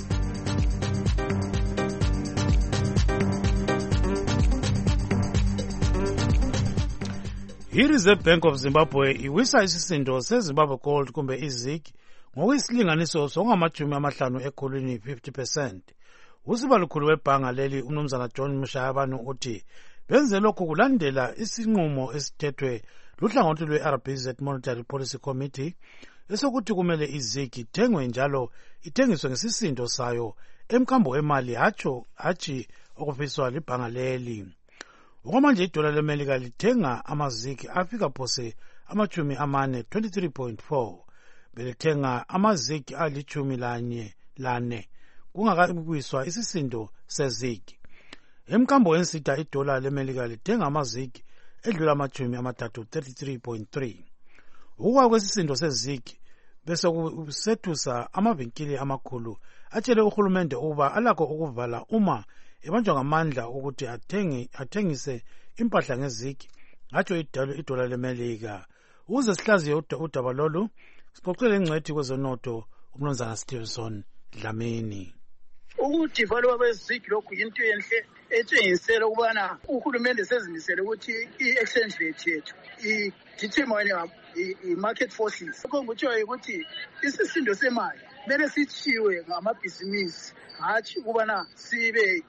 Speaker 2: I-Reserve Bank of Zimbabwe iwisa isisindo seZimbabwe Gold kumbe iZIG ngokuyisilinganiso sokungama-50 ekhulwini 50%. Usibalukhulu webhanga leli umnumzana John Mushayabanu uthi benze lokhu kulandela isinqumo esithethwe luhlangothi lwe-RBZ Monetary Policy Committee esokuthi kumele iZIG ithengwe njalo ithengiswe ngesisindo sayo emkambo emali hatshi okufiswa libhanga leli. Okwamanje idola lemelika lithenga amaZIG afika phose ama-40 23.4 belithenga amaZIG ali-14 kungakabiswa isisindo seZIG. emkambo wensitha idola lemelika lithenga amazigi edlula amachumi amathathu 33.3. Ukwa kwesisindo sezigi bese kusethusa amavinkili amakhulu atshele uhulumende ukuba alakho ukuvala uma ebanjwa ngamandla ukuthi athengise impahla ngezigi atsho idola lemelika. Uze sihlaziye udaba lolu sixoxele ingcwethi kwezonotho uMnumzana Stevenson Dlamini.
Speaker 24: Ukudevelopwa kwezigi lokhu yinto enhle etshengisela ukubana uhulumende sezimisele ukuthi i-exchange rate yethu i-determine i-market forces. Lokho ngikutshoyo ukuthi isisindo semali kumele sitshiwe ngamabhizinisi, hatshi ukubana sibe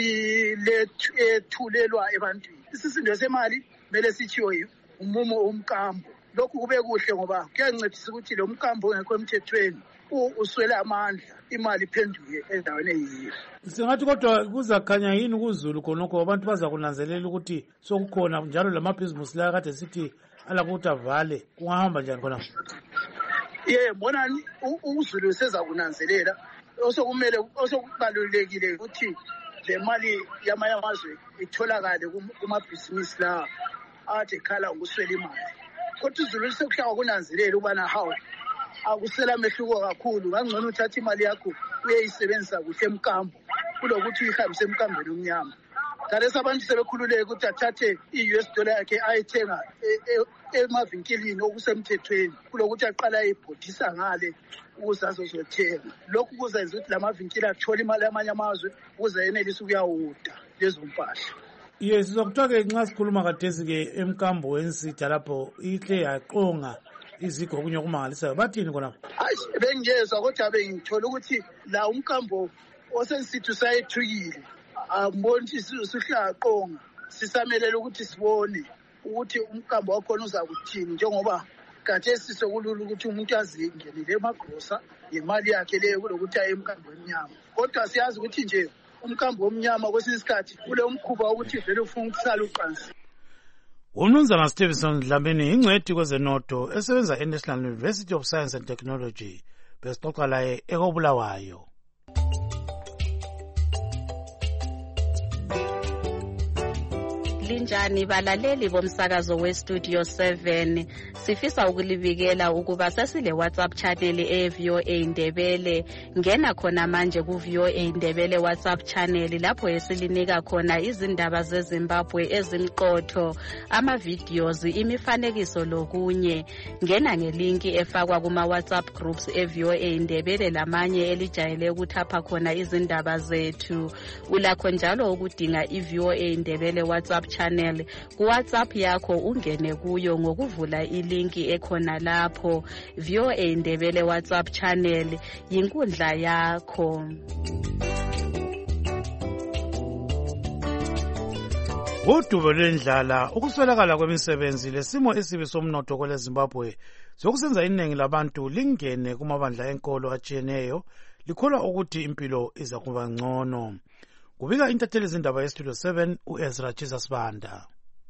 Speaker 24: yesilethulelwa ebantwini. Isisindo semali kumele sitshiwe umumo womkambo. Lokhu kube kuhle ngoba kuyancedisa ukuthi lo mkambo ongekho emthethweni uswela amandla, imali iphenduke endaweni eyiyo.
Speaker 2: Singathi kodwa kuzakhanya yini kuzulu khonokho abantu baza kunanzelela ukuthi sokukhona njalo lamabhizinisi la kade sithi alakuthi avale, kungahamba njani khona?
Speaker 24: Mbonani uzulu seza kunanzelela, osokubalulekile ukuthi le mali yamanye amazwe itholakale kumabhizinisi la ade khala ukuswela imali. Kodwa uzulu sekuhlaka kunanzelela ukubana hawu akusela mehluko kakhulu, kangcono uthatha imali yakho uyayisebenzisa kuhle emkambo kulokuthi uyihambise emkambeni omnyama. Kanti abantu sebekhululeke ukuthi athathe i-US dollar yakhe ayithenga emavinkilini okusemthethweni kulokuthi aqala ayibhodisa ngale ukuze azozothenga. Lokhu kuzenza ukuthi lamavinkili athole imali yamanye amazwe ukuze yenelise ukuyawuda lezo mpahla.
Speaker 2: Sizokuthiwa-ke nxa sikhuluma kadesi-ke emkambo wensitha lapho ihle yaqonga izigo okunye okumangalisayo, bathini khona?
Speaker 24: Bengiyezwa kodwa bengithola ukuthi la umkambo osensithu sayethukile, amboni ukuthi usuhlaqonga. Sisamelela ukuthi sibone ukuthi umkambo wakhona uza kuthini, njengoba kade sisokulula ukuthi umuntu azingenile emagrosa yemali yakhe leyo kulokuthi aye emkambo emnyama. Kodwa siyazi ukuthi nje umkambo omnyama kwesinye isikhathi ule umkhuba wokuthi vele ufuna ukusala uqansi.
Speaker 2: uMnumzana Stevenson Dlamini ingcwethi kwezenotho esebenza eNational University of Science and Technology besixoxa laye eKobulawayo.
Speaker 8: Linjani balaleli bomsakazo weStudio 7, sifisa ukulibikela ukuba sesile WhatsApp channel eVOA Indebele. Ngena khona manje kuVOA Indebele WhatsApp channel lapho esilinika khona izindaba zeZimbabwe ezimqotho, ama-videos, imifanekiso lokunye. Ngena ngelinki efakwa kuma WhatsApp groups eVOA Indebele lamanye elijayele ukuthapha khona izindaba zethu. Ulakho njalo ukudinga iVOA Indebele WhatsApp channel ku WhatsApp yakho, ungene kuyo ngokuvula ilinki ekhona lapho. VOA Indebele WhatsApp channel yinkundla yakho.
Speaker 2: Udubo lwendlala, ukuswelakala kwemisebenzi lesimo esibi somnotho kwele Zimbabwe sokusenza iningi labantu lingene kumabandla enkolo atshiyeneyo likholwa ukuthi impilo iza kuba ngcono. Kubika intatheli izindaba yeStudio 7 uEzra Jesus Banda.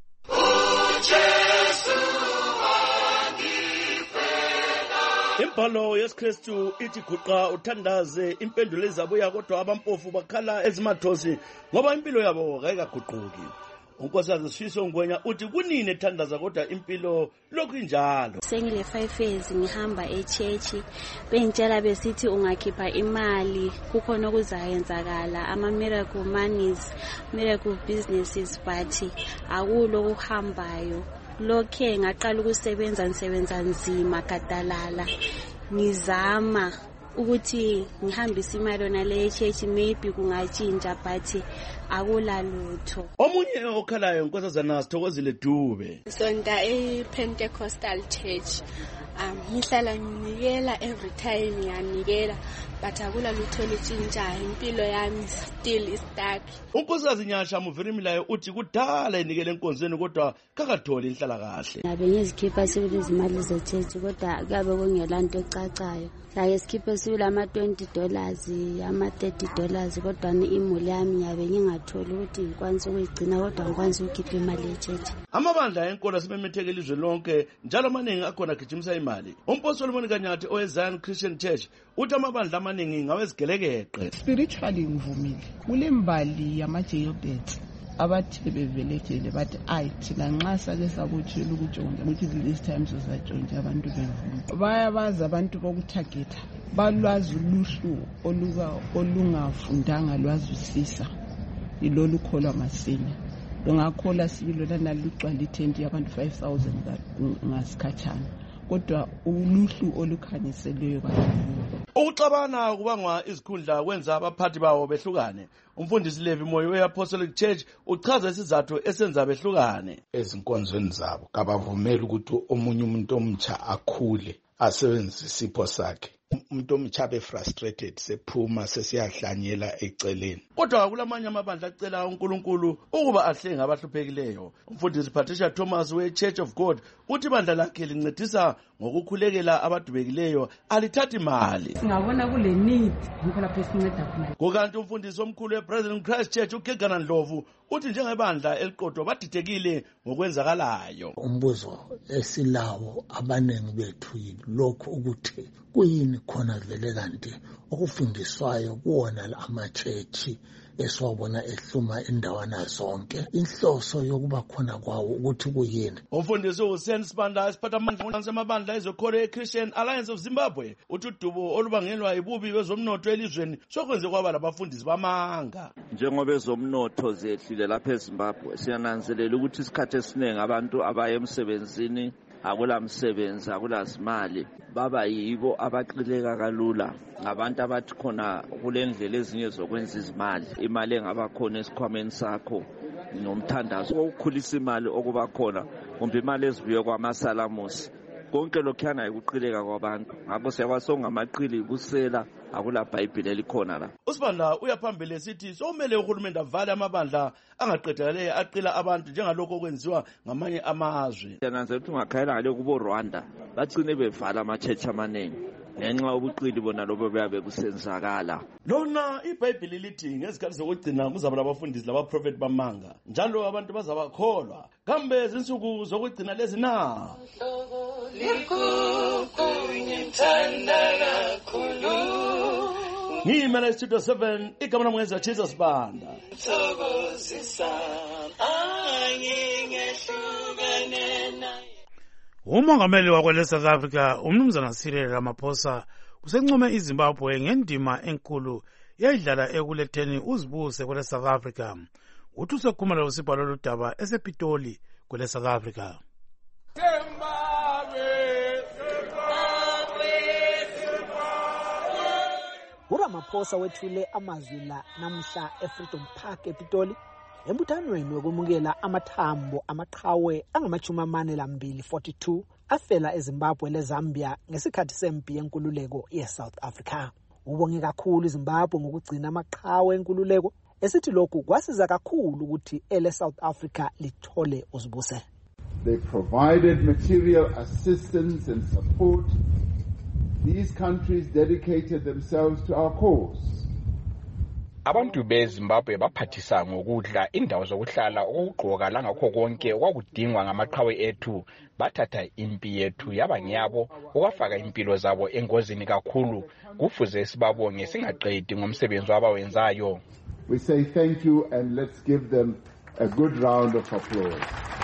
Speaker 9: Impalo yesikristu ithi guqa uthandaze, impendulo ezabuya kodwa abampofu bakhala ezimathosi ngoba impilo yabo kayikaguquki. Unkosikazi Sifiso Ngwenya uthi kunini ethandaza kodwa impilo lokhu injalo.
Speaker 25: Sengile 5 years ngihamba echechi, bengitshela besithi ungakhipha imali kukhona okuzayenzakala, ama miracle monies, miracle businesses, but akulo kuhambayo. Lokhe ngaqala ukusebenza nzima gadalala, ngizama ukuthi ngihambise imali yona le echechi maybe kungatshintsha, but akulalutho.
Speaker 9: Omunye okhalayo unkosazana Sithokozile Dube.
Speaker 10: Sonda Pentecostal Church. Ngihlala nginikela every time ngiyanikela, but akulalutho letshintshayo, impilo yami still stuck.
Speaker 9: Unkosikazi Nyasha Muvirimlayo uthi kudala inikele enkonzweni kodwa kakatholi inhlala kahle.
Speaker 25: Ngabe ngizikhipha sibili izimali zechechi kodwa kabe kungelanto ecacayo. Like sikhiphe sibili ama $20, ama $30 kodwa imuli yami yabe ngingatholi ukuthi ngikwanise ukuyigcina kodwa ngikwanise ukukhipha imali yechechi.
Speaker 9: Amabandla enkolo asememetheka ilizwe lonke njalo amaningi akhona agijimisa imali. Umposi Solomon Kanyathi oweZion Christian Church uthi amabandla amaningi ngawezigelekeqe.
Speaker 11: Spiritually ngivumile kule mbali yama-jailbirds abathi bevelejele bathi ayi thina nxa sake sakutshela ukutshontsha ukuthi this time sizatshontsha abantu bevuma. Bayabazi abantu bokuthageta balwazi uluhlu olungafundanga lwazisisa ilolu kholwa masinya. Lungakhola sibilo lana lugcwala ithenti yabantu 5,000 ngasikhathana kodwa uluhlu olukhanyiseleyo kakhulu.
Speaker 9: Ukuxabana kubangwa izikhundla kwenza abaphathi bawo behlukane. Umfundisi Levi Moyo we-Apostolic Church uchaza isizathu esenza behlukane.
Speaker 23: Ezinkonzweni zabo kabavumeli ukuthi omunye umuntu omtsha akhule asebenzise isipho sakhe. Umuntu omtsha be frustrated sephuma sesiyahlanyela eceleni.
Speaker 9: Kodwa kulamanye amabandla acela uNkulunkulu ukuba ahlenga abahluphekileyo. Umfundisi Patricia Thomas we-Church of God uthi ibandla lakhe lincedisa ngokukhulekela abadubekileyo alithathi imali.
Speaker 12: Singabona kule need ngikho lapho sinceda khona.
Speaker 9: Kukanti umfundisi omkhulu we-President Christ Church uGegana Ndlovu uthi njengebandla eliqotho badidekile ngokwenzakalayo.
Speaker 13: Umbuzo esilawo abaningi bethu yilokho ukuthi kuyini khona vele kanti okufundiswayo kuwona ama-church esiwabona ehluma indawana zonke inhloso yokuba khona kwawo ukuthi kuyini.
Speaker 9: Umfundisi uHussein Sibanda esiphathamandla samabandla ezokholo eChristian Alliance of Zimbabwe uthi udubo olubangelwa ibubi bezomnotho elizweni sokwenze kwaba labafundisi bamanga.
Speaker 15: Njengoba ezomnotho zehlile lapha eZimbabwe siyananzelela ukuthi isikhathi esiningi abantu abaye emsebenzini akula msebenzi akula zimali baba yibo abaqileka kalula ngabantu abathi khona kule ndlela ezinye zokwenza izimali imali engaba khona esikhwameni sakho nomthandazo wokukhulisa imali okuba khona kumbe imali ezibuye kwamasalamusi konke lokhuyana ikuqileka kwabantu ngakho siyabasonga amaqili kusela akula bhayibheli elikhona la.
Speaker 9: Usibanda uyaphambili esithi somele uhulumende avale amabandla angaqedakeleyo aqila abantu njengalokho okwenziwa ngamanye amazwe.
Speaker 15: Yananze ukuthi ungakhayela ngale kubo Rwanda bacine bevala ama-church amaningi ngenxa yobuqili bona lobo beyabe kusenzakala.
Speaker 9: Lona iBhayibheli lithi ngezikhathi zokugcina kuzaba labafundisi labaprofeti bamanga njalo abantu bazabakholwa. Kambe izinsuku zokugcina lezi na? Ngimela Studio 7 igama lami ngeza Jesus Banda.
Speaker 2: Umongameli wakwele South Africa umnumzana Cyril Ramaphosa usencome iZimbabwe ngendima enkulu yayidlala ekuletheni uzibuse kwele South Africa. Uthi usekhumula usibhalo lodaba esePitoli kwele South Africa.
Speaker 16: uRamaphosa wethule amazwi la namhla eFreedom Park ePitoli embuthanweni wokumukela amathambo amaqhawe angama-42 afela eZimbabwe leZambia ngesikhathi sempi yenkululeko yeSouth Africa. Ubonge kakhulu iZimbabwe ngokugcina amaqhawe enkululeko esithi lokhu kwasiza kakhulu ukuthi ele-South Africa lithole uzibuse.
Speaker 26: They provided material assistance and support. These countries dedicated themselves to our cause.
Speaker 27: Abantu beZimbabwe baphathisa ngokudla indawo zokuhlala okugqoka langakho konke okwakudingwa ngamaqhawe ethu bathatha impi yethu yaba ngiyabo okwafaka impilo zabo engozini kakhulu kufuze sibabonge singaqedi ngomsebenzi abawenzayo.
Speaker 26: We say thank you and let's give them a good round of applause.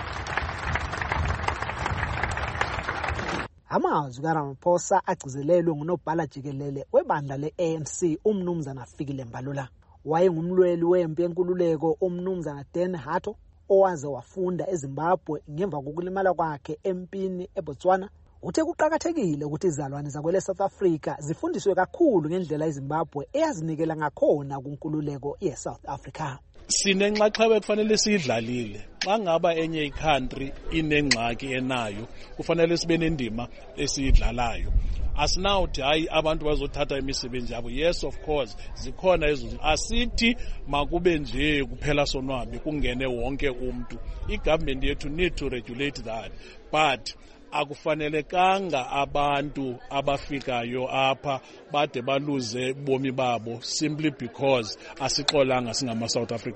Speaker 16: Amazwi kaRamaphosa agcizelelwe ngunobhala jikelele webandla le-ANC umnumzana Fikile Mbalula. Wayengumlweli wempi yenkululeko umnumzana Dan Hatto owaze wafunda eZimbabwe ngemva kokulimala kwakhe empini eBotswana. Uthe kuqhakathekile ukuthi izalwane zakwele South Africa zifundiswe kakhulu ngendlela iZimbabwe eyazinikela ngakhona kunkululeko yeSouth Africa.
Speaker 28: Sinenxaxheba kufanele siyidlalile xa ngaba enye icountry inengxaki enayo kufanele sibe nendima esiyidlalayo. Asinawuthi hayi abantu bazothatha imisebenzi yabo. Yes, of course zikhona ezo. Asithi makube nje kuphela sonwabi kungene wonke umuntu. Igovernment yethu need to regulate that, but akufanelekanga abantu abafikayo apha bade baluze bomi babo simply because asixolanga singama South African.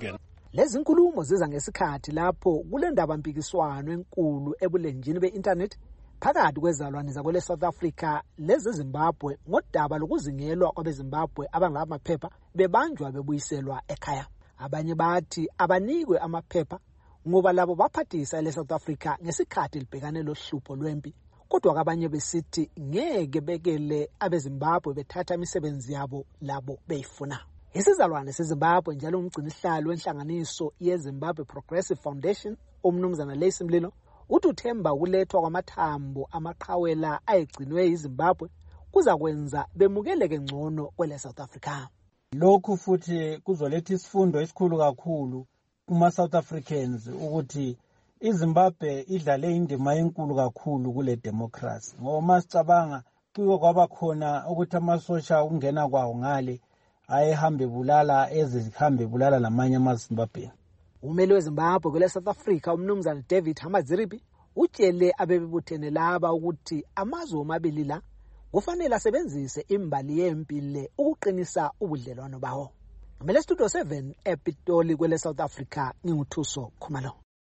Speaker 16: Lezi nkulumo ziza ngesikhathi lapho kule ndaba mpikiswano enkulu ebulenjini be-internet phakathi kwezalwane zakwele South Africa lezi Zimbabwe ngodaba lokuzingelwa kwabeZimbabwe abangamaphepha bebanjwa bebuyiselwa ekhaya. Abanye bathi abanikwe amaphepha ngoba labo baphathisa ele South Africa ngesikhathi libhekane lohlupho lwempi. Kodwa abanye besithi ngeke bekele abeZimbabwe bethatha imisebenzi yabo labo beyifuna. Isizalwane seZimbabwe njalo umgcinisihlalo wenhlanganiso yeZimbabwe Progressive Foundation umnumzana Lacey Mlilo uthi uthemba ukulethwa kwamathambo amaqhawela ayegcinwe yiZimbabwe kuza kwenza bemukeleke ngcono kwele South Africa.
Speaker 3: Lokhu futhi kuzoletha isifundo esikhulu kakhulu kuma South Africans ukuthi iZimbabwe idlale indima enkulu kakhulu kule democracy. Ngoba sicabanga kuyo kwaba khona ukuthi amasosha ungena kwawo ngale ayehambe bulala ezihambe bulala lamanye amaZimbabwe.
Speaker 16: Umeli weZimbabwe kwele South Africa umnumzana David Hamadziripi utshele abebuthene laba ukuthi amazwe omabili la kufanele asebenzise imbali yempilo ukuqinisa ubudlelwano bawo. Ngimele Studio 7 ePitoli kwele South Africa nginguthuso Khumalo.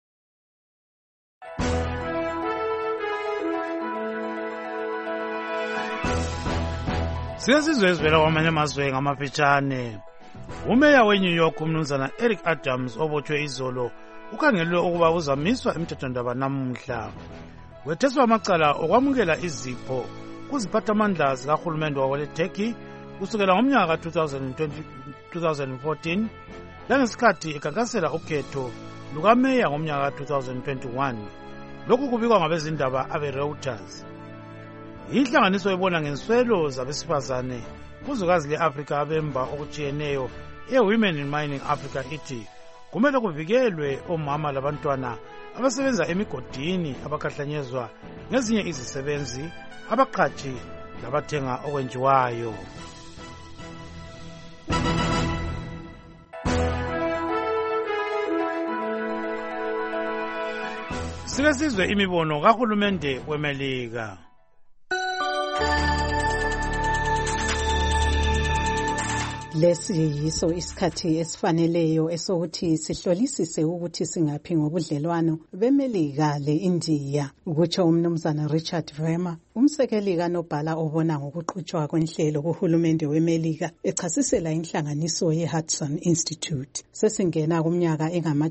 Speaker 2: Siyasizwe ezivela kwamanye amazwe ngamafitshane. Umeya weNew York umnumzana Eric Adams obotshwe izolo ukhangelwe ukuba uzamiswa emthethwandaba namuhla. Wetheswa amacala okwamukela izipho kuziphathamandla zikahulumende wakwele Turkey kusukela ngomnyaka ka-2014 langesikhathi ekhankasela ukhetho lukameya ngomnyaka ka-2021. Lokhu kubikwa ngabezindaba abe-Reuters. Inhlanganiso ebona ngenswelo zabesifazane kuzwekazi le-Afrika abemba okujiyeneyo e-Women in Mining Africa ithi kumele kuvikelwe omama labantwana abasebenza emigodini abakhahlanyezwa ngezinye izisebenzi abaqhatshi labathenga okwenjiwayo. Sike sizwe imibono kahulumende weMelika.
Speaker 14: Lesi yiso isikhathi esifaneleyo esokuthi sihlolisise ukuthi singaphi ngobudlelwano beMelika le-India, ukutsho umnumzana Richard Verma, umsekeli kanobhala obona ngokuqhutshwa kwenhlelo kuhulumende weMelika echasisela inhlanganiso ye-Hudson Institute. Sesingena kumnyaka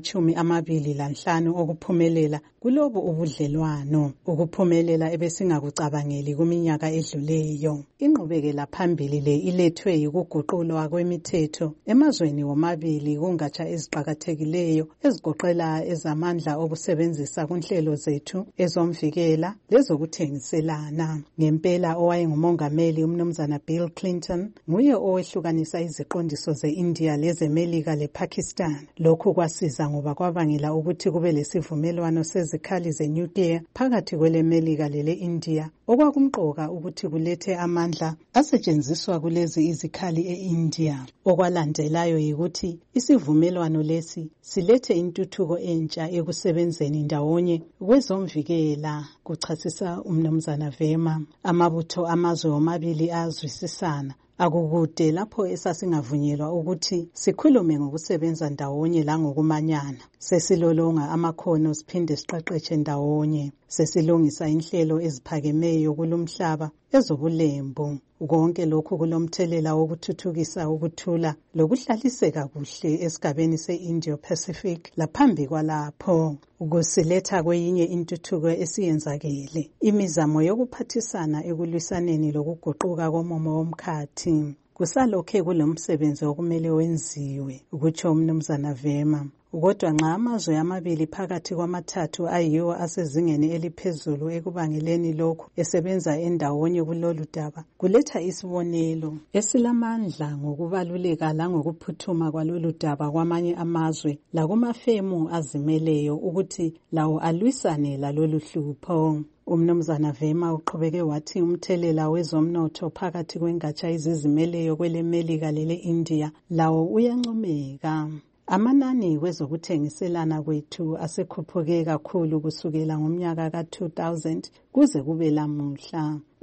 Speaker 14: engama-25 okuphumelela kulobu ubudlelwano, ukuphumelela ebesingakucabangeli kuminyaka edluleyo. Inqubekela phambili le ilethwe yikuguqulwa kwemithetho emazweni womabili kungatsha eziqakathekileyo ezigoqela ezamandla okusebenzisa kunhlelo zethu ezomvikela lezokuthengiselana. Ngempela owayengumongameli umnumzana Bill Clinton nguye owehlukanisa iziqondiso ze-India lezeMelika lePakistan. Lokhu kwasiza ngoba kwabangela ukuthi kube lesivumelwano sezikhali zenuclear phakathi kweleMelika lele-India okwakumqoka ukuthi kulethe amandla asetshenziswa kulezi izikhali e-India. Okwalandelayo yikuthi isivumelwano lesi silethe intuthuko entsha ekusebenzeni ndawonye kwezomvikela, kuchasisa umnumzana Verma. Amabutho amazwe omabili azwisisana. Akukude lapho esasingavunyelwa ukuthi sikhulume ngokusebenza ndawonye langokumanyana. Sesilolonga amakhono siphinde siqeqeshe ndawonye. Sesilungisa inhlelo eziphakemeyo kulomhlaba ezobulembu. Konke lokhu kulomthelela wokuthuthukisa ukuthula lokuhlaliseka kuhle esigabeni se-Indo-Pacific laphambi kwalapho. Ukusiletha kwenye intuthuko esiyenzakele. Imizamo yokuphathisana ekulwisaneni lokuguquka komomo womkhathi. Kusalokhe kulomsebenzi okumele wenziwe, ukutsho umnumzana Verma. Kodwa nxa amazwe amabili phakathi kwamathathu ayiwo asezingeni eliphezulu ekubangeleni lokhu esebenza endawonye kulolu daba, kuletha isibonelo esilamandla ngokubaluleka langokuphuthuma kwalolu daba kwamanye amazwe lakumafemu azimeleyo ukuthi lawo alwisane lalolu hlupho. Umnumzana Verma uqhubeke wathi umthelela wezomnotho phakathi kwengatsha izizimeleyo kweleMelika lele-India lawo uyancomeka. Amanani kwezokuthengiselana kwethu asekhuphuke kakhulu kusukela ngomnyaka ka-2000 kuze kube lamuhla.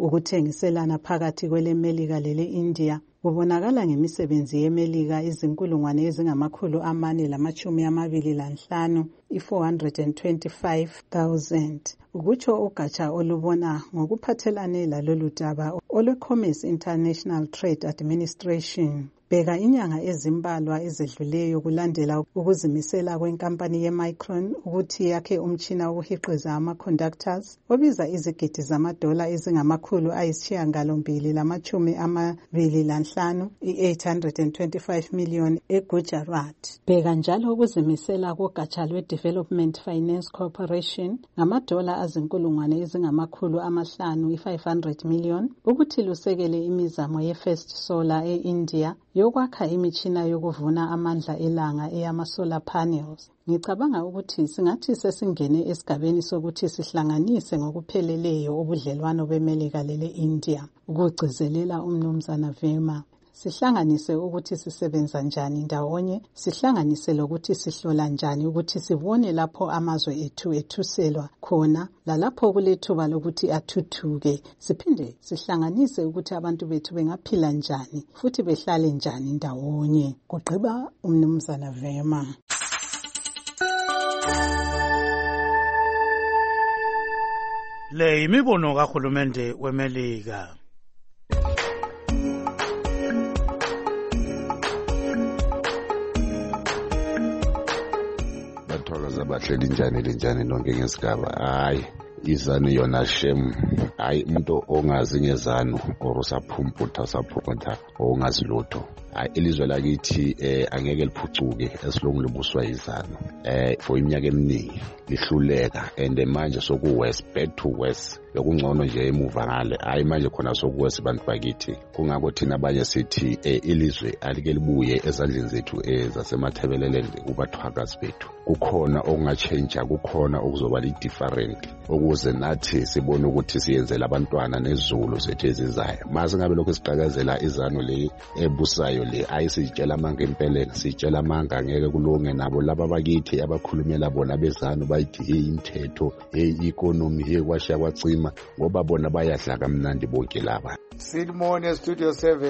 Speaker 14: Ukuthengiselana phakathi kweleMelika lele-India kubonakala ngemisebenzi yeMelika izinkulungwane ezingama425, i-425,000. Ukutsho ugatsha olubona ngokuphathelane lalolu daba olwe-Commerce International Trade Administration. Bheka inyanga ezimbalwa ezedluleyo kulandela ukuzimisela kwenkampani ye-Micron ukuthi yakhe umtshina wokuhiqiza ama-conductors obiza izigidi zamadola ezingama-825 i-825 million eGujarat. Bheka njalo ukuzimisela kogatsha lwe-Development Finance Corporation ngamadola azinkulungwane ezingama-500 i-500 million ukuthi lusekele imizamo ye-First Solar e-India yokwakha imitshina yokuvuna amandla elanga eyama-solar panels. Ngicabanga ukuthi singathi sesingene esigabeni sokuthi sihlanganise ngokupheleleyo ubudlelwano beMelika lele-India. Ukugcizelela umnumzana Verma. Sihlanganise ukuthi sisebenza njani ndawonye, sihlanganise lokuthi sihlola njani ukuthi sibone lapho amazwe ethu ethuselwa khona lalapho kulethuba lokuthi athuthuke. Siphinde sihlanganise ukuthi abantu bethu bengaphila njani futhi behlale njani ndawonye. Kugqiba umnumzana Verma.
Speaker 2: Le imibono kahulumende weMelika.
Speaker 1: Bahleli njani nonke ngesigaba. Hayi izanu yona shem. Hayi umuntu ongazi ngezanu or usaphumputha ongazi lutho. Ilizwe lakithi angeke liphucuke esilungu libuswa izanu. For iminyaka eminingi lihluleka and manje soku-west, back to west. Bekungcono nje emuva ngale. Hayi manje khona soku-west bantu bakithi. Kungako thina abanye sithi ilizwe alike libuye ezandleni zethu zasemathebeleleni kubathwakazi bethu. Kukhona okungatshentsha, kukhona okuzoba li-different ukuze nathi sibone ukuthi siyenzela abantwana nezulu zethu ezizayo. Mase ngabe lokho siqhakazela izanu le ebusayo le ayisitshela amanga empeleni, sitshela amanga angeke kulunge nabo laba bakithi abakhulumela bona bezanu bayithi hey imithetho, hey economy, hey kwasha kwacima ngoba bona bayadla kamnandi bonke laba.
Speaker 5: Sidimone Studio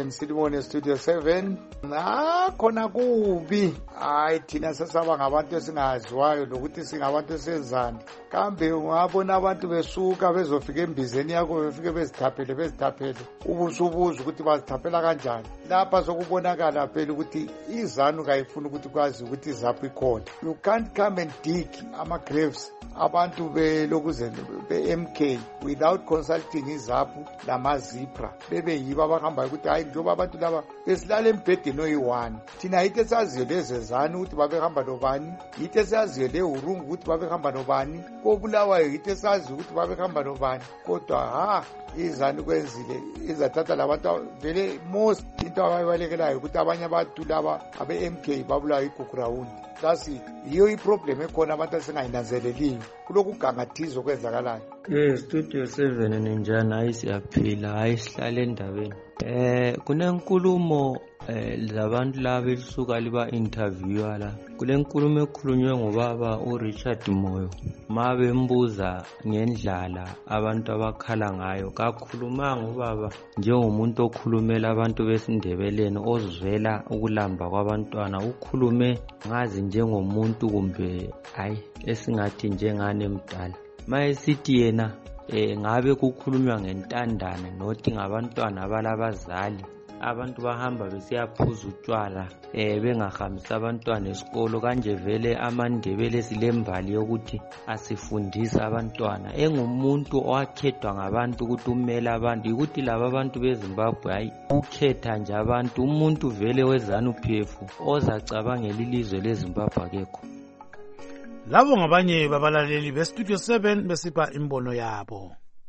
Speaker 5: 7 khona kubi. Hayi thina sesaba ngabantu esingaziwayo lokuthi singabantu esezani. Kambe ungabona abantu besuka bezofika embizeni yakho befike bezithaphele ubusubuza ukuthi bazithaphela kanjani. Lapha sokubonakala phela ukuthi izanu kayifuna ukuthi kwazi ukuthi izapho ikhona. You can't come and dig ama-graves abantu belokuze be-MK without consulting izapho lamazipra. Bebe yiba abahamba ukuthi hayi njengoba abantu laba besilala embhedeni oyi-1. Thina yithi esaziyo lezezanu ukuthi babehamba nobani, yithi esaziyo le-Urungu ukuthi babehamba nobani, koBulawayo yithi esaziyo ukuthi babehamba nobani. Kodwa izanu kwenzile izathatha labantu vele most into abayibalekelayo ukuthi abanye abantu laba abe-MK babulawa igugurawundi. Kasi yiyo iproblem ekhona abantu asingayinanzeleliyo kulokugangathizo kwenzakalayo.
Speaker 17: Studio 7 ninjani? Hayi siyaphila, hayi sihlale endabeni. Kunenkulumo labantu laba elisuka liba interviewer la. Kule nkulumo ekhulunywe ngobaba uRichard Moyo. Mabe mbuza ngendlala abantu abakhala ngayo. Kakhulumanga ubaba njengomuntu okhulumela abantu besindebeleni ozwela ukulamba kwabantwana. Ukhulume ngazi njengomuntu kumbe hayi esingathi njengane mdala. Mayesithi yena ngabe kukhulunywa ngentandane nothi ngabantwana abalabazali abantu bahamba besiyaphuza utshwala bengahambisa abantwana esikolo kanje vele amandebele silembali yokuthi asifundisa abantwana engumuntu owakhethwa ngabantu ukuthi umele abantu ukuthi laba abantu beZimbabwe hayi ukhetha nje abantu umuntu vele wezanu phefu ozacabangela ilizwe leZimbabwe akekho.
Speaker 2: Labo ngabanye babalaleli beStudio 7 besipha imbono yabo.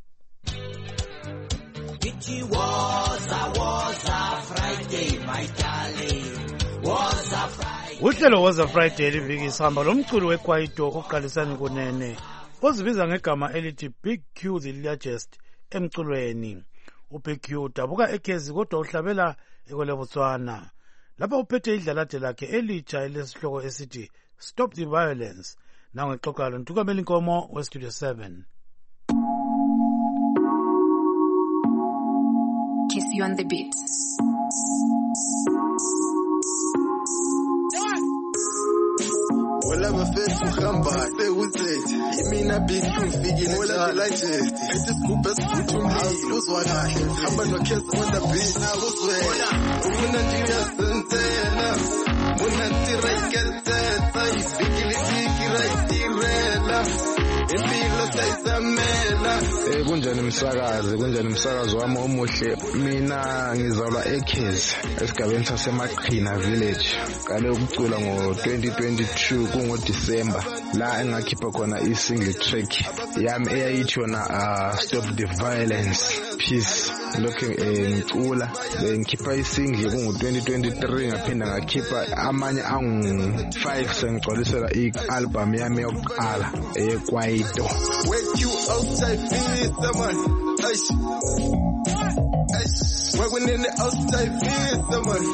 Speaker 18: It was a Friday, my darling. Was a Friday.
Speaker 2: Uhlelo was a Friday liviki sihamba lomculo weKwaito oqalisana kunene ozibiza ngegama elithi Big Q the Largest emculweni. uBig Q dabuka ekhezi kodwa uhlabela ekweleBotswana. Lapha uphethe idlalade lakhe elitsha elesihloko esithi Stop the Violence. Nange xoxa lo Ntukamela Inkomo weStudio 7.
Speaker 4: you on the beat.
Speaker 6: Wala bafethu uhamba sewuzethi imina big mfikile wala digest isigubhe siphuthumbile uzwa kahle hamba nokhesa on the beat nakuzwela ufuna njira sentela muna tirayiketeta ifikile tikiraytirela impilo sayisamela kunjani umsakazi wami omuhle mina ngizalwa eKhezi esigabeni saseMaqhina village kale ukucula ngo-2022 kungoDisemba la engakhipha khona i-single track yami eyayithi yona stop the violence peace lokhu ngicula ngikhipha isingle kungo-2023 ngaphinda ngakhipha amanye angu-5 sengigcwalisela i-album yami yokuqala eyeKwaito. Wake you outside fear man. Working in the outside fear man.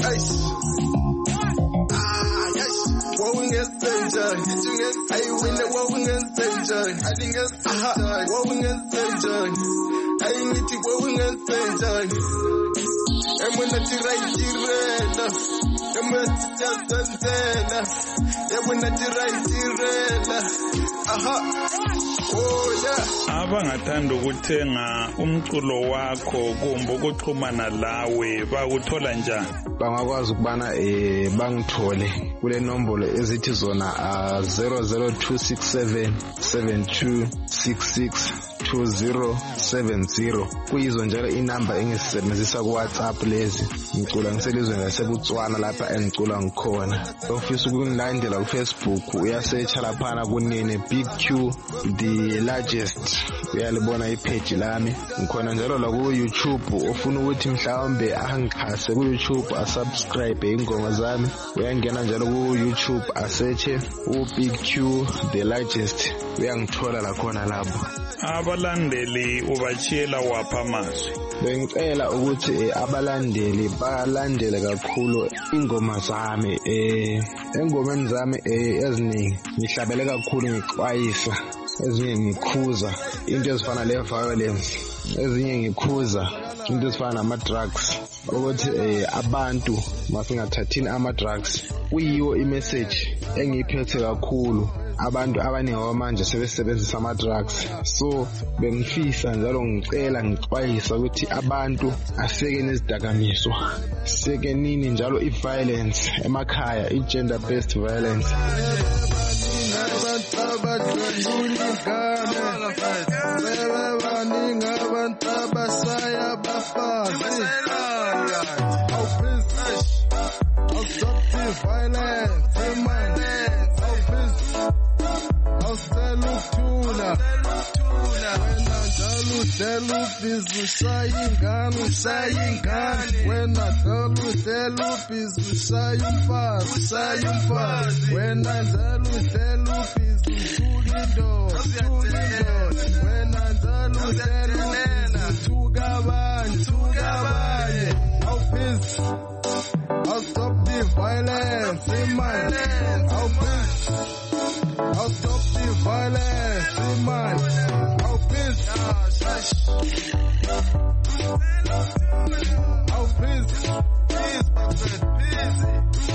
Speaker 6: Wowing and Saint I win the wowing and Saint I think it's wowing and Saint I need to wowing and Saint and when I tiraytirela and when I just and when I tiraytirela
Speaker 7: abangathanda ukuthenga umculo wakho kumbe ukuxhumana lawe bakuthola njani?
Speaker 6: Bangakwazi ukubana bangithole kule nombolo ezithi zona 00267 7266 2070 kuyizo njalo inamba engisebenzisa ku WhatsApp lezi ngicula ngiselizweni laseBotswana lapha engicula ngikhona. Ofisa ukungilandela ku Facebook uyasearch laphana kunene Big Q the largest uyalibona ipage lami ngikhona njalo la ku YouTube ofuna ukuthi mhlawumbe angixhase ku YouTube asubscribe ingoma zami uyangena njalo ku YouTube asearch u Big Q the largest uyangithola la khona lapho.
Speaker 7: Abalandeli ubachiyela wapha amazwi?
Speaker 6: Bengicela ukuthi abalandeli balandele kakhulu ingoma zami engomeni zami eziningi ngihlabele kakhulu ngixwayisa ezinye ngikhuza into ezifana le violence ezinye ngikhuza into ezifana nama drugs ukuthi abantu masingathathini ama drugs kuyiyo imessage engiyiphethe kakhulu. Abantu abaningi manje sebesebenzisa ama drugs so bengifisa njalo ngicela ngixwayisa ukuthi abantu aseke nezidakamizwa sekenini njalo i-violence emakhaya i-gender based violence. I'll stop the violence in my land. I'll stop the violence in my land. I'll peace. I'll peace. Peace, my friend, peace.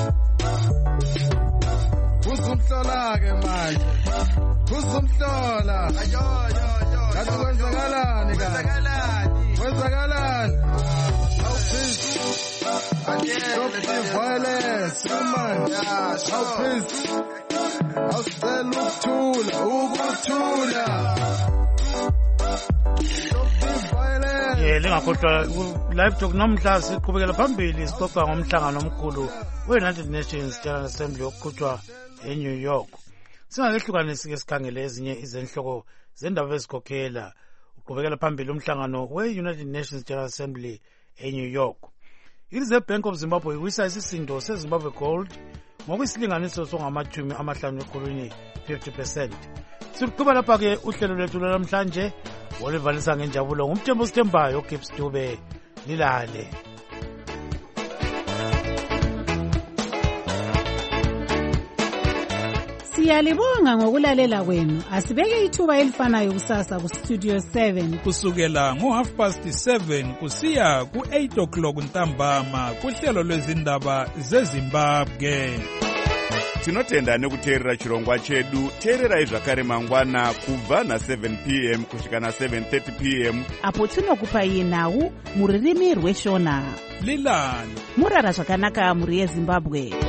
Speaker 6: Kuzumhlola-ke manje. Kuzumhlola. Kanti kwenzakalani kahle? Kwenzakalani? I'll peace. Stop the violence, man. I'll peace. I'll stand up ukuthula. Stop the violence.
Speaker 2: Lingakhohlwa live talk namhla siqhubekela phambili sixoxa ngomhlangano omkhulu we-United Nations General Assembly oqhutshwa eNew York. Singakehlukanisi ke sikhangele ezinye izenhloko zendaba ezikhokhela uqhubekela phambili umhlangano we-United Nations General Assembly eNew York. I-Reserve Bank of Zimbabwe iwisa isisindo seZimbabwe Gold ngokwesilinganiso songama-50 ekhulwini 50%. Siqhuba lapha-ke uhlelo lwethu lwanamhlanje olivalisa ngenjabulo ngumthembu osithembayo Gibbs Dube lilale.
Speaker 14: Siyalibonga ngokulalela kwenu. Asibeke ithuba elifanayo kusasa kuStudio 7
Speaker 4: kusukela ngo7:30 kusiya ku8 o'clock ntambama kuhlelo lwezindaba zeZimbabwe.
Speaker 8: Tinotenda nekuteerera chirongwa chedu. Teererai zvakare mangwana kubva na7 p.m. kusvika na7:30 p.m.
Speaker 10: apo tinokupai nhau muririmi rweshona.
Speaker 4: Lilani
Speaker 10: murara zvakanaka muri yeZimbabwe.